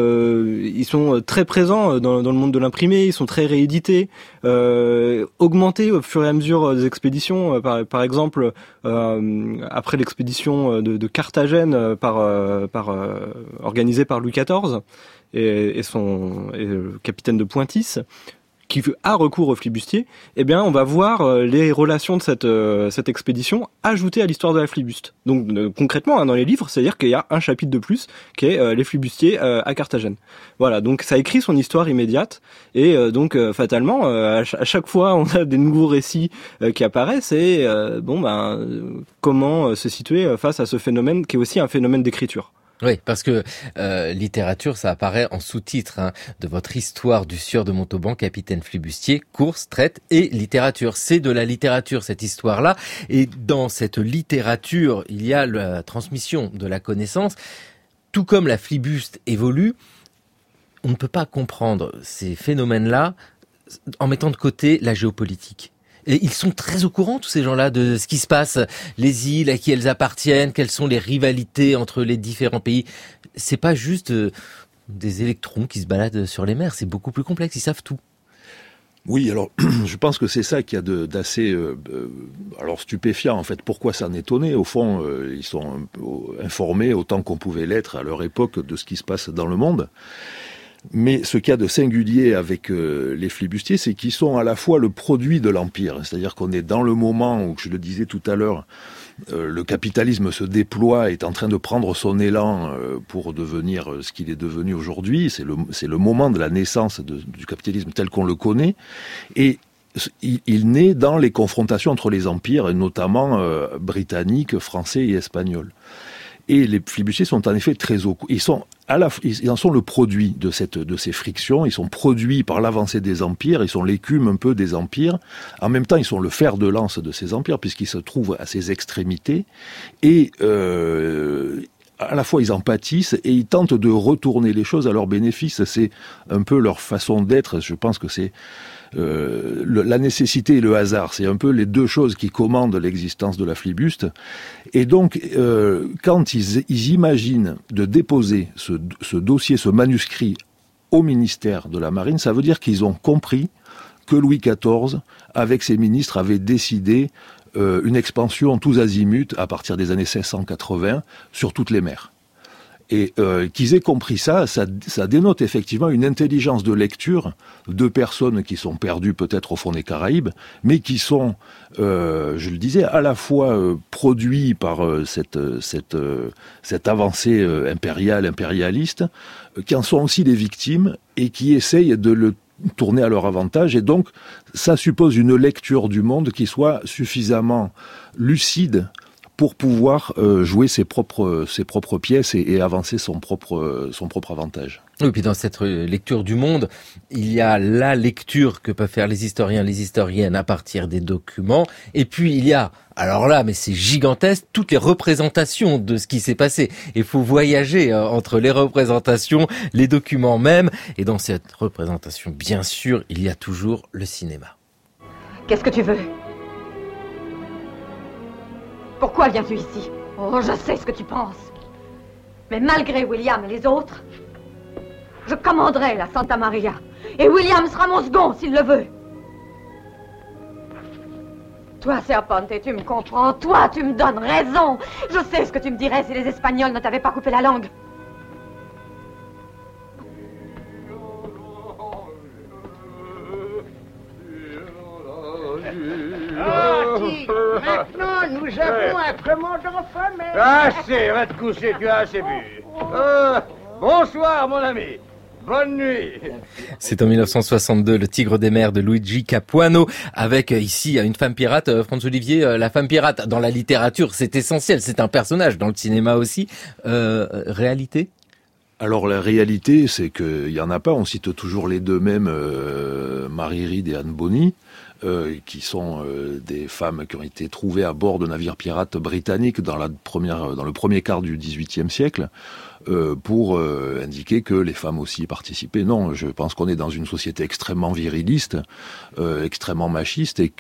très présents dans le monde de l'imprimé. Ils sont très réédités, augmentés au fur et à mesure des expéditions. Par exemple, après l'expédition de Carthagène organisée par Louis XIV et le capitaine de Pointis, qui a recours au flibustier, on va voir les relations de cette expédition ajoutées à l'histoire de la flibuste. Donc concrètement, dans les livres, c'est-à-dire qu'il y a un chapitre de plus qui est les flibustiers à Carthagène. Voilà, donc ça écrit son histoire immédiate, et donc fatalement, à chaque fois on a des nouveaux récits qui apparaissent, et comment se situer face à ce phénomène qui est aussi un phénomène d'écriture. Oui, parce que littérature, ça apparaît en sous-titre de votre histoire du sieur de Montauban, capitaine flibustier, course, traite et littérature. C'est de la littérature, cette histoire-là. Et dans cette littérature, il y a la transmission de la connaissance. Tout comme la flibuste évolue, on ne peut pas comprendre ces phénomènes-là en mettant de côté la géopolitique. Et ils sont très au courant, tous ces gens-là, de ce qui se passe, les îles, à qui elles appartiennent, quelles sont les rivalités entre les différents pays. C'est pas juste des électrons qui se baladent sur les mers, c'est beaucoup plus complexe, ils savent tout. Oui, alors je pense que c'est ça qu'il y a d'assez stupéfiant en fait. Pourquoi s'en étonner ? Au fond, ils sont informés autant qu'on pouvait l'être à leur époque de ce qui se passe dans le monde. Mais ce qu'il y a de singulier avec les flibustiers, c'est qu'ils sont à la fois le produit de l'Empire. C'est-à-dire qu'on est dans le moment où, je le disais tout à l'heure, le capitalisme se déploie, est en train de prendre son élan pour devenir ce qu'il est devenu aujourd'hui. C'est le moment de la naissance du capitalisme tel qu'on le connaît. Et il naît dans les confrontations entre les empires, et notamment britanniques, français et espagnols. Et les flibustiers sont en effet très ils en sont le produit de ces frictions. Ils sont produits par l'avancée des empires. Ils sont l'écume un peu des empires. En même temps, ils sont le fer de lance de ces empires puisqu'ils se trouvent à ces extrémités. Et à la fois, ils en pâtissent et ils tentent de retourner les choses à leur bénéfice. C'est un peu leur façon d'être. Je pense que c'est la nécessité et le hasard, c'est un peu les deux choses qui commandent l'existence de la flibuste. Et donc, quand ils imaginent de déposer ce dossier, ce manuscrit au ministère de la Marine, ça veut dire qu'ils ont compris que Louis XIV, avec ses ministres, avait décidé une expansion tous azimuts à partir des années 1680 sur toutes les mers. Et qu'ils aient compris ça dénote effectivement une intelligence de lecture de personnes qui sont perdues peut-être au fond des Caraïbes, mais qui sont, je le disais, à la fois produits par cette avancée impérialiste, qui en sont aussi des victimes et qui essayent de le tourner à leur avantage. Et donc, ça suppose une lecture du monde qui soit suffisamment lucide pour pouvoir jouer ses propres pièces et avancer son propre avantage. Oui, puis dans cette lecture du monde, il y a la lecture que peuvent faire les historiens, les historiennes à partir des documents, et puis il y a, alors là, mais c'est gigantesque, toutes les représentations de ce qui s'est passé. Il faut voyager entre les représentations, les documents même, et dans cette représentation, bien sûr, il y a toujours le cinéma. Qu'est-ce que tu veux ? Pourquoi viens-tu ici ? Oh, je sais ce que tu penses. Mais malgré William et les autres, je commanderai la Santa Maria. Et William sera mon second s'il le veut. Toi, Serpente, tu me comprends. Toi, tu me donnes raison. Je sais ce que tu me dirais si les Espagnols ne t'avaient pas coupé la langue. Maintenant, nous avons un commandant femelle. Assez, va te coucher, tu as assez bu. Bonsoir, mon ami. Bonne nuit. C'est en 1962, Le Tigre des mers de Luigi Capuano, avec ici une femme pirate. François-Olivier, la femme pirate, dans la littérature, c'est essentiel, c'est un personnage, dans le cinéma aussi. Réalité ? Alors la réalité, c'est qu'il n'y en a pas. On cite toujours les deux mêmes, Mary Read et Anne Bonny, qui sont des femmes qui ont été trouvées à bord de navires pirates britanniques dans le premier quart du XVIIIe siècle, pour indiquer que les femmes aussi participaient. Non, je pense qu'on est dans une société extrêmement viriliste, extrêmement machiste et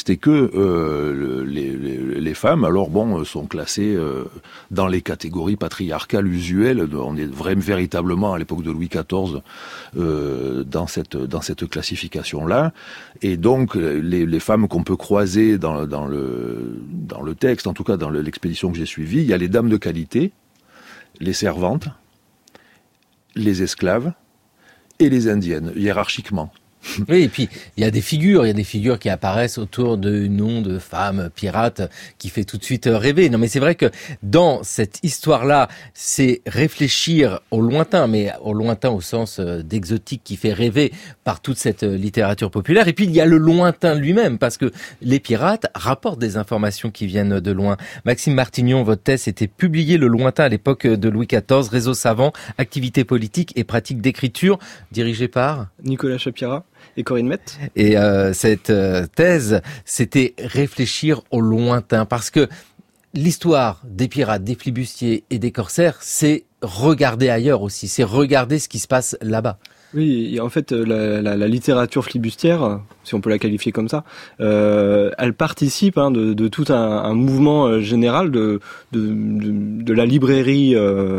que les femmes, alors bon, sont classées dans les catégories patriarcales usuelles. On est véritablement à l'époque de Louis XIV dans cette classification-là. Et donc les femmes qu'on peut croiser dans le texte, en tout cas dans l'expédition que j'ai suivie, il y a les dames de qualité, les servantes, les esclaves et les indiennes, hiérarchiquement. Oui, et puis il y a des figures qui apparaissent autour de noms de femmes pirates qui fait tout de suite rêver. Non, mais c'est vrai que dans cette histoire-là, c'est réfléchir au lointain, mais au lointain au sens d'exotique qui fait rêver par toute cette littérature populaire. Et puis il y a le lointain lui-même, parce que les pirates rapportent des informations qui viennent de loin. Maxime Martignon, votre thèse était publiée, Le lointain à l'époque de Louis XIV, réseau savant, activités politiques et pratiques d'écriture, dirigée par Nicolas Chapira et Corinne Mette. Et cette thèse, c'était réfléchir au lointain, parce que l'histoire des pirates, des flibustiers et des corsaires, c'est regarder ailleurs aussi, c'est regarder ce qui se passe là-bas. Oui, et en fait, la littérature flibustière, si on peut la qualifier comme ça, elle participe de tout un mouvement général de la librairie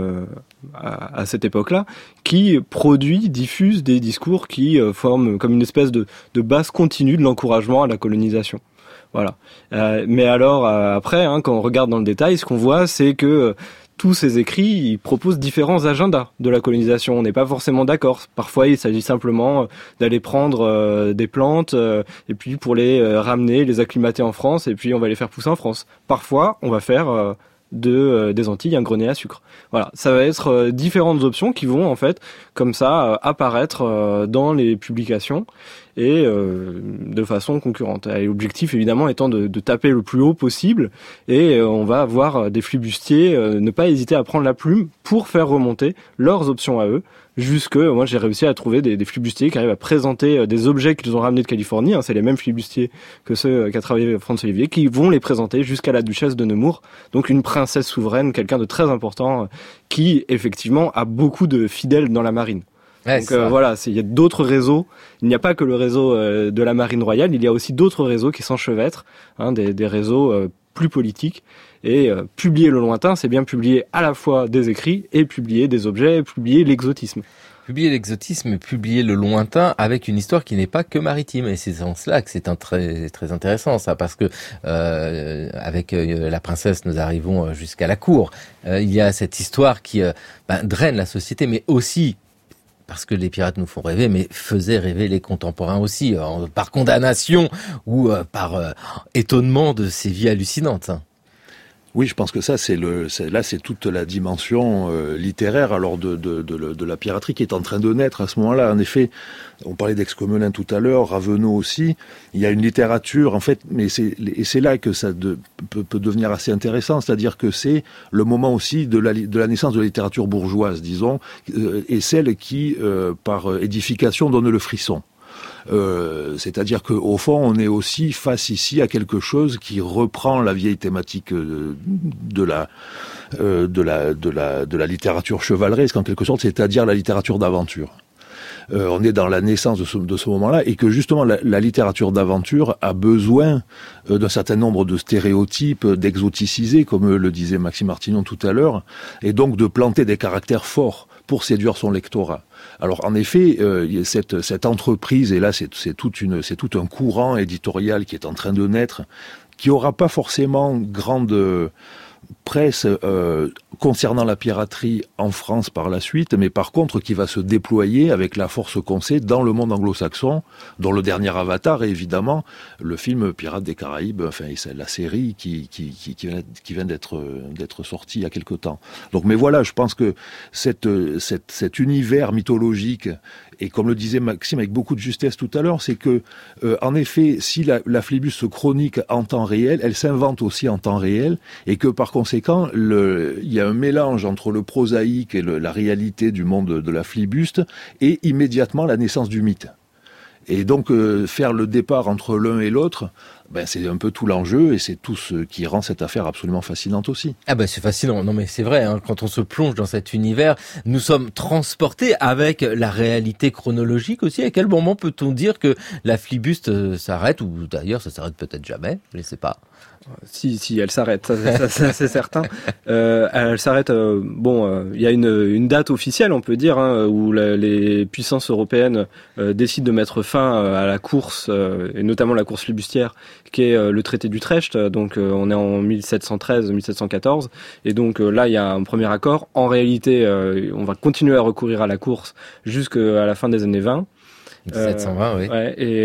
à cette époque-là, qui diffuse des discours qui forment comme une espèce de base continue de l'encouragement à la colonisation. Voilà. Mais alors après, quand on regarde dans le détail, ce qu'on voit, c'est que tous ces écrits, ils proposent différents agendas de la colonisation. On n'est pas forcément d'accord. Parfois, il s'agit simplement d'aller prendre des plantes et puis pour les ramener, les acclimater en France et puis on va les faire pousser en France. Parfois, on va faire des Antilles un grenier à sucre. Voilà, ça va être différentes options qui vont en fait comme ça apparaître dans les publications et de façon concurrente. Et l'objectif évidemment étant de taper le plus haut possible, et on va avoir des flibustiers ne pas hésiter à prendre la plume pour faire remonter leurs options à eux, jusque moi j'ai réussi à trouver des flibustiers qui arrivent à présenter des objets qu'ils ont ramenés de Californie, c'est les mêmes flibustiers que ceux qu'a travaillé Franz Olivier, qui vont les présenter jusqu'à la duchesse de Nemours, donc une princesse souveraine, quelqu'un de très important qui effectivement a beaucoup de fidèles dans la marine. Ouais, donc voilà, il y a d'autres réseaux. Il n'y a pas que le réseau de la Marine royale, il y a aussi d'autres réseaux qui s'enchevêtrent, des réseaux plus politiques. Et publier le lointain, c'est bien publier à la fois des écrits et publier des objets, et publier l'exotisme. Publier l'exotisme et publier le lointain avec une histoire qui n'est pas que maritime. Et c'est en cela que c'est très, très intéressant, ça, parce que avec la princesse, nous arrivons jusqu'à la cour. Il y a cette histoire qui draine la société, mais aussi parce que les pirates nous font rêver, mais faisaient rêver les contemporains aussi, par condamnation ou par étonnement de ces vies hallucinantes. Oui, je pense que ça, c'est toute la dimension littéraire alors de la piraterie qui est en train de naître à ce moment-là. En effet, on parlait d'Excomelin tout à l'heure, Ravenot aussi. Il y a une littérature, en fait, mais c'est là que ça peut devenir assez intéressant, c'est-à-dire que c'est le moment aussi de la naissance de la littérature bourgeoise, disons, et celle qui, par édification, donne le frisson. C'est-à-dire qu'au fond, on est aussi face ici à quelque chose qui reprend la vieille thématique de la littérature chevaleresque en quelque sorte, c'est-à-dire la littérature d'aventure. On est dans la naissance de ce moment-là, et que justement la littérature d'aventure a besoin d'un certain nombre de stéréotypes, d'exoticiser, comme le disait Maxime Martignon tout à l'heure, et donc de planter des caractères forts pour séduire son lectorat. Alors en effet, cette entreprise, et là c'est tout un courant éditorial qui est en train de naître, qui aura pas forcément grande presse concernant la piraterie en France par la suite, mais par contre qui va se déployer avec la force qu'on sait dans le monde anglo-saxon, dont le dernier avatar est évidemment le film Pirates des Caraïbes, enfin c'est la série qui vient d'être sortie il y a quelque temps. Donc mais voilà, je pense que cet univers mythologique, et comme le disait Maxime avec beaucoup de justesse tout à l'heure, c'est que en effet, si la flibus se chronique en temps réel, elle s'invente aussi en temps réel, et que par conséquent, il y a un mélange entre le prosaïque et la réalité du monde de la flibuste, et immédiatement la naissance du mythe. Et donc faire le départ entre l'un et l'autre, c'est un peu tout l'enjeu, et c'est tout ce qui rend cette affaire absolument fascinante aussi. Ah c'est fascinant, non mais c'est vrai, quand on se plonge dans cet univers, nous sommes transportés avec la réalité chronologique aussi. À quel moment peut-on dire que la flibuste s'arrête, ou d'ailleurs ça s'arrête peut-être jamais, je ne sais pas. Si, elle s'arrête, ça c'est certain. Elle s'arrête. Il y a une date officielle, on peut dire, où les puissances européennes décident de mettre fin à la course, et notamment la course flibustière, qui est le traité d'Utrecht. Donc, on est en 1713-1714, et donc là, il y a un premier accord. En réalité, on va continuer à recourir à la course jusqu'à la fin des années 20. 1720, oui. Ouais, et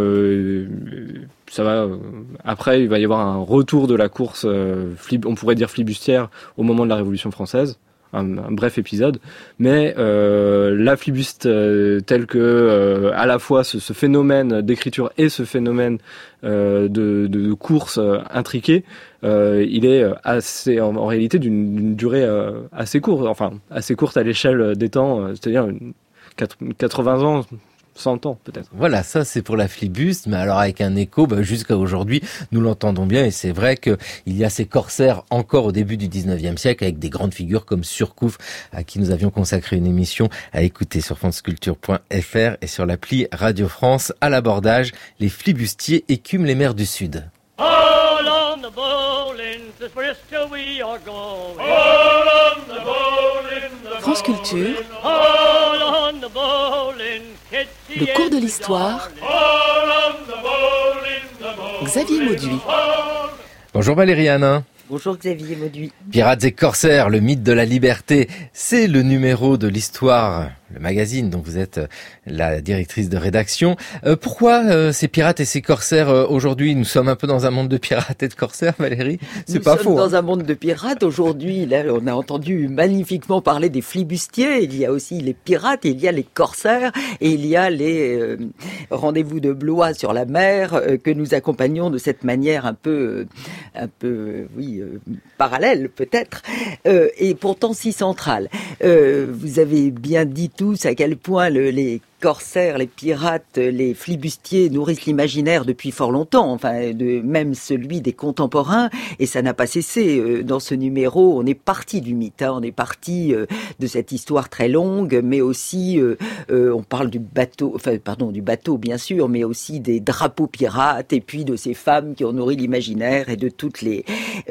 ça va. Après, il va y avoir un retour de la course, on pourrait dire flibustière, au moment de la Révolution française. Un bref épisode, mais la flibuste telle que à la fois ce phénomène d'écriture et ce phénomène de course intriquée, il est assez en réalité d'une durée assez courte, assez courte à l'échelle des temps, c'est-à-dire 80 ans. 100 ans peut-être. Voilà, ça c'est pour la flibuste, mais alors avec un écho jusqu'à aujourd'hui, nous l'entendons bien, et c'est vrai qu'il y a ces corsaires encore au début du 19e siècle, avec des grandes figures comme Surcouf, à qui nous avions consacré une émission à écouter sur franceculture.fr et sur l'appli Radio France. À l'abordage, les flibustiers écument les mers du Sud. All on the bowling, to Bristol we are going. All on the bowling, France Culture. All on the bowling. Le cours de l'histoire. Xavier Mauduit. Bonjour Valérie Hanin. Bonjour Xavier Mauduit. Pirates et corsaires, le mythe de la liberté, c'est le numéro de l'histoire, le magazine dont vous êtes la directrice de rédaction. Pourquoi ces pirates et ces corsaires aujourd'hui? Nous sommes un peu dans un monde de pirates et de corsaires, Valérie. C'est pas faux. Nous sommes dans un monde de pirates aujourd'hui. Là, on a entendu magnifiquement parler des flibustiers. Il y a aussi les pirates, il y a les corsaires et il y a les rendez-vous de Blois sur la mer que nous accompagnons de cette manière un peu, parallèle peut-être, et pourtant si centrale. Vous avez bien dit tous à quel point les corsaires, les pirates, les flibustiers nourrissent l'imaginaire depuis fort longtemps, même celui des contemporains, et ça n'a pas cessé. Dans ce numéro, on est parti du mythe, on est parti de cette histoire très longue, mais aussi on parle du bateau bien sûr, mais aussi des drapeaux pirates, et puis de ces femmes qui ont nourri l'imaginaire et de toutes les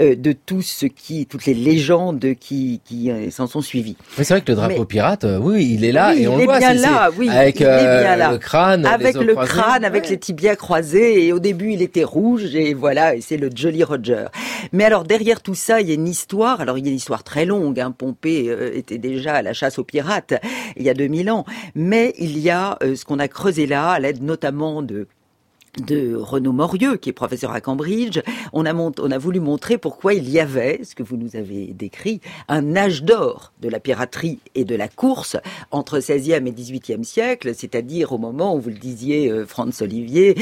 légendes qui s'en sont suivies. Mais c'est vrai que le drapeau pirate, il est là, et on le voit, avec le crâne, avec les tibias croisés, et au début il était rouge, et voilà, et c'est le Jolly Roger. Mais alors derrière tout ça, il y a une histoire, il y a une histoire très longue, Pompée était déjà à la chasse aux pirates il y a 2000 ans, mais il y a ce qu'on a creusé là, à l'aide notamment de Renaud Morieux, qui est professeur à Cambridge. On a voulu montrer pourquoi il y avait, ce que vous nous avez décrit, un âge d'or de la piraterie et de la course entre 16e et 18e siècle, c'est-à-dire au moment où, vous le disiez, Franz Olivier,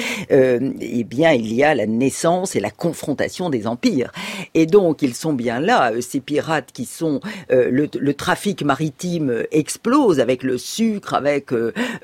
il y a la naissance et la confrontation des empires. Et donc, ils sont bien là, ces pirates qui sont... le trafic maritime explose avec le sucre, avec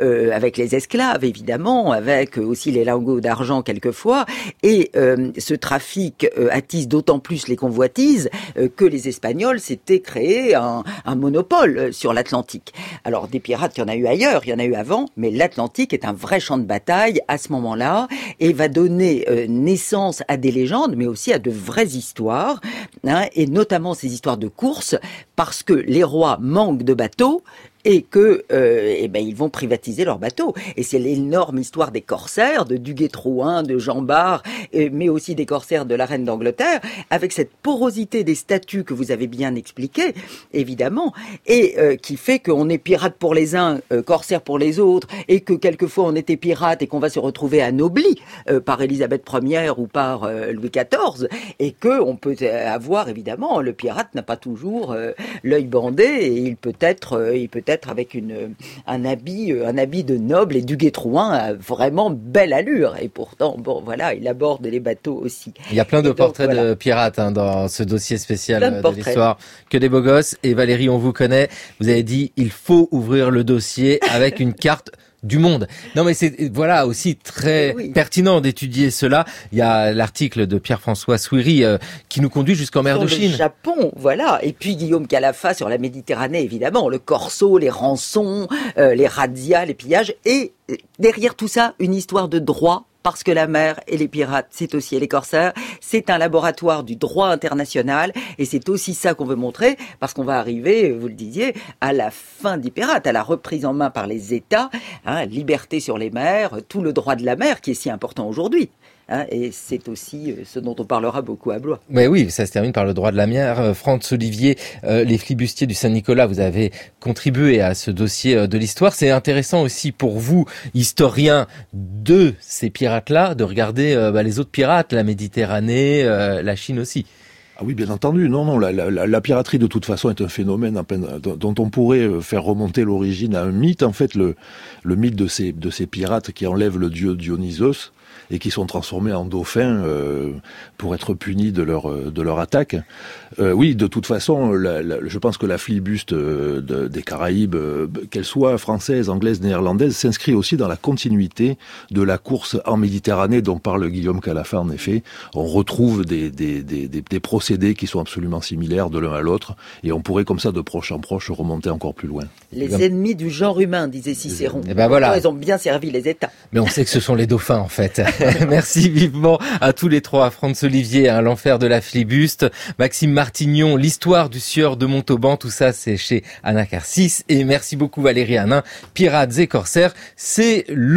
les esclaves, évidemment, avec aussi les lingots d'argent quelquefois, et ce trafic attise d'autant plus les convoitises que les Espagnols s'étaient créé un monopole sur l'Atlantique. Alors des pirates, il y en a eu ailleurs, il y en a eu avant, mais l'Atlantique est un vrai champ de bataille à ce moment-là, et va donner naissance à des légendes, mais aussi à de vraies histoires, et notamment ces histoires de course, parce que les rois manquent de bateaux, et que ils vont privatiser leurs bateaux. Et c'est l'énorme histoire des corsaires, de Duguay-Trouin, de Jean Bart, mais aussi des corsaires de la reine d'Angleterre, avec cette porosité des statuts que vous avez bien expliqué, évidemment, et qui fait qu'on est pirate pour les uns, corsaire pour les autres, et que quelquefois on était pirate et qu'on va se retrouver anobli par Élisabeth Ier ou par Louis XIV, et que on peut avoir, évidemment, le pirate n'a pas toujours l'œil bandé, et il peut être avec un habit de noble, et Duguay-Trouin a vraiment belle allure, et pourtant il aborde les bateaux aussi. Il y a plein de portraits de pirates dans ce dossier spécial de l'histoire, que des beaux gosses. Et Valérie, on vous connaît, vous avez dit il faut ouvrir le dossier avec une carte du monde. Non, mais c'est aussi très pertinent d'étudier cela. Il y a l'article de Pierre-François Souiry qui nous conduit jusqu'en mer de Chine. Le Japon, et puis Guillaume Calafa sur la Méditerranée, évidemment, le corso, les rançons, les razzias, les pillages, et derrière tout ça, une histoire de droit. Parce que la mer et les pirates, c'est aussi les corsaires, c'est un laboratoire du droit international, et c'est aussi ça qu'on veut montrer, parce qu'on va arriver, vous le disiez, à la fin des pirates, à la reprise en main par les États, liberté sur les mers, tout le droit de la mer qui est si important aujourd'hui. Et c'est aussi ce dont on parlera beaucoup à Blois. Mais oui, ça se termine par le droit de la mer. Franz Olivier, les flibustiers du Saint-Nicolas, vous avez contribué à ce dossier de l'histoire. C'est intéressant aussi pour vous, historiens de ces pirates-là, de regarder les autres pirates, la Méditerranée, la Chine aussi. Ah oui, bien entendu. Non, la piraterie de toute façon est un phénomène dont on pourrait faire remonter l'origine à un mythe. En fait, le mythe de ces pirates qui enlèvent le dieu Dionysos et qui sont transformés en dauphins pour être punis de leur attaque. Oui, de toute façon, je pense que la flibuste des Caraïbes, qu'elle soit française, anglaise, néerlandaise, s'inscrit aussi dans la continuité de la course en Méditerranée dont parle Guillaume Calafa. En effet, on retrouve des procédés qui sont absolument similaires de l'un à l'autre, et on pourrait comme ça de proche en proche remonter encore plus loin. Les ennemis du genre humain, disait Cicéron. Et voilà. Ils ont bien servi les États. Mais on sait que ce sont les dauphins en fait. Merci vivement à tous les trois, Franz Olivier, l'enfer de la flibuste, Maxime Martignon, l'histoire du sieur de Montauban, tout ça c'est chez Anacarsis, et merci beaucoup Valérie Hanin, Pirates et corsaires, c'est le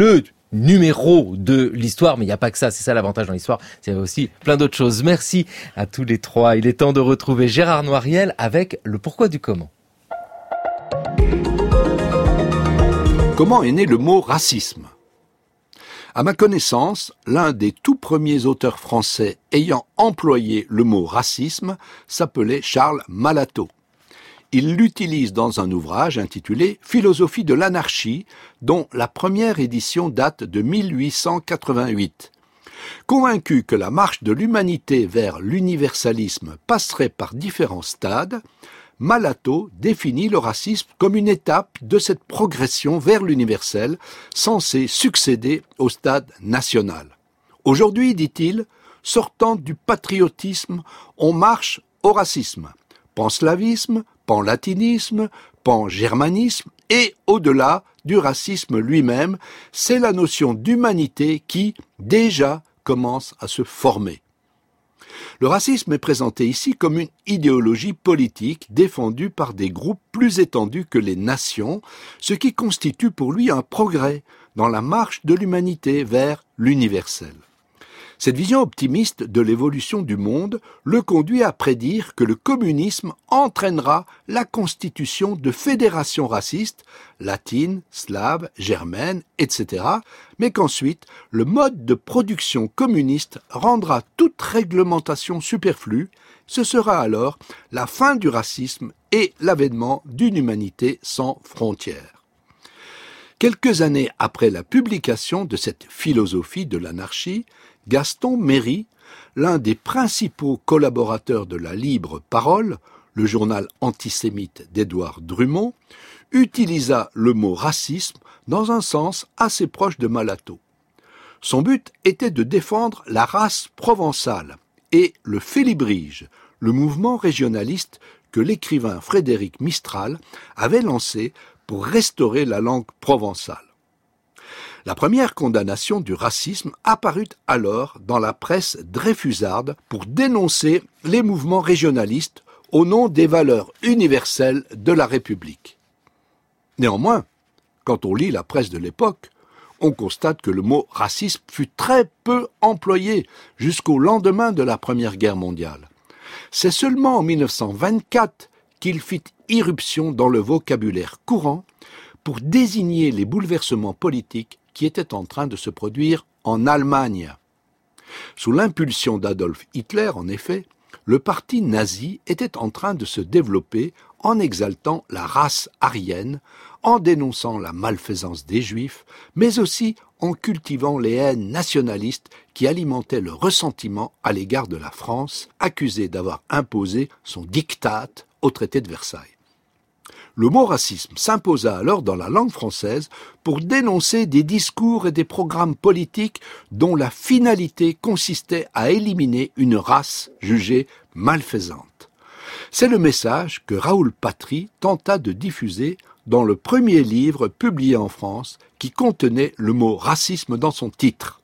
numéro de l'histoire, mais il n'y a pas que ça, c'est ça l'avantage dans l'histoire, c'est aussi plein d'autres choses. Merci à tous les trois. Il est temps de retrouver Gérard Noiriel avec le pourquoi du comment. Comment est né le mot racisme ? À ma connaissance, l'un des tout premiers auteurs français ayant employé le mot racisme s'appelait Charles Malato. Il l'utilise dans un ouvrage intitulé « Philosophie de l'anarchie » dont la première édition date de 1888. Convaincu que la marche de l'humanité vers l'universalisme passerait par différents stades, Malato définit le racisme comme une étape de cette progression vers l'universel censée succéder au stade national. Aujourd'hui, dit-il, sortant du patriotisme, on marche au racisme. Panslavisme, panlatinisme, pangermanisme et au-delà du racisme lui-même, c'est la notion d'humanité qui, déjà, commence à se former. Le racisme est présenté ici comme une idéologie politique défendue par des groupes plus étendus que les nations, ce qui constitue pour lui un progrès dans la marche de l'humanité vers l'universel. Cette vision optimiste de l'évolution du monde le conduit à prédire que le communisme entraînera la constitution de fédérations racistes, latines, slaves, germaines, etc., mais qu'ensuite le mode de production communiste rendra toute réglementation superflue. Ce sera alors la fin du racisme et l'avènement d'une humanité sans frontières. Quelques années après la publication de cette philosophie de l'anarchie, Gaston Méry, l'un des principaux collaborateurs de la Libre Parole, le journal antisémite d'Édouard Drummond, utilisa le mot racisme dans un sens assez proche de Malato. Son but était de défendre la race provençale et le félibrige, le mouvement régionaliste que l'écrivain Frédéric Mistral avait lancé pour restaurer la langue provençale. La première condamnation du racisme apparut alors dans la presse dreyfusarde pour dénoncer les mouvements régionalistes au nom des valeurs universelles de la République. Néanmoins, quand on lit la presse de l'époque, on constate que le mot racisme fut très peu employé jusqu'au lendemain de la Première Guerre mondiale. C'est seulement en 1924 qu'il fit irruption dans le vocabulaire courant pour désigner les bouleversements politiques qui était en train de se produire en Allemagne. Sous l'impulsion d'Adolf Hitler, en effet, le parti nazi était en train de se développer en exaltant la race aryenne, en dénonçant la malfaisance des Juifs, mais aussi en cultivant les haines nationalistes qui alimentaient le ressentiment à l'égard de la France, accusée d'avoir imposé son diktat au traité de Versailles. Le mot racisme s'imposa alors dans la langue française pour dénoncer des discours et des programmes politiques dont la finalité consistait à éliminer une race jugée malfaisante. C'est le message que Raoul Patry tenta de diffuser dans le premier livre publié en France qui contenait le mot racisme dans son titre.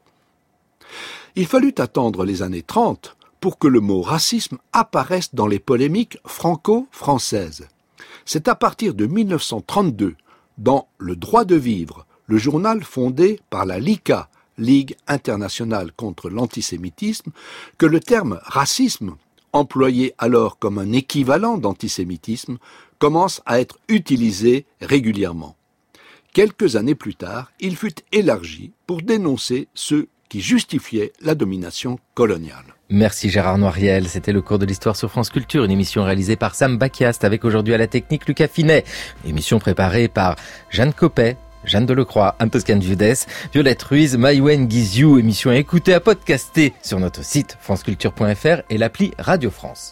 Il fallut attendre les années 30 pour que le mot racisme apparaisse dans les polémiques franco-françaises. C'est à partir de 1932, dans Le droit de vivre, le journal fondé par la LICA, Ligue internationale contre l'antisémitisme, que le terme racisme, employé alors comme un équivalent d'antisémitisme, commence à être utilisé régulièrement. Quelques années plus tard, il fut élargi pour dénoncer ceux qui justifiaient la domination coloniale. Merci Gérard Noiriel, c'était le cours de l'histoire sur France Culture, une émission réalisée par Sam Bakiast avec aujourd'hui à la technique Lucas Finet. Émission préparée par Jeanne Copet, Jeanne Delecroix, Anne Toscane Viudès, Violette Ruiz, Maïwen Guiziou. Émission à écouter, à podcaster sur notre site franceculture.fr et l'appli Radio France.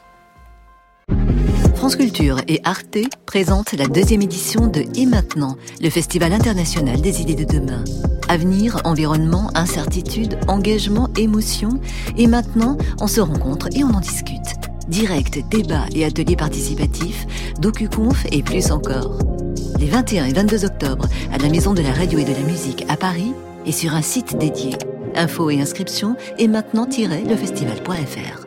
France Culture et Arte présentent la 2e édition de Et maintenant, le Festival international des idées de demain. Avenir, environnement, incertitude, engagement, émotion. Et maintenant, on se rencontre et on en discute. Direct, débat et ateliers participatifs, docu-conf et plus encore. Les 21 et 22 octobre, à la Maison de la Radio et de la Musique à Paris et sur un site dédié. Infos et inscriptions et maintenant-lefestival.fr.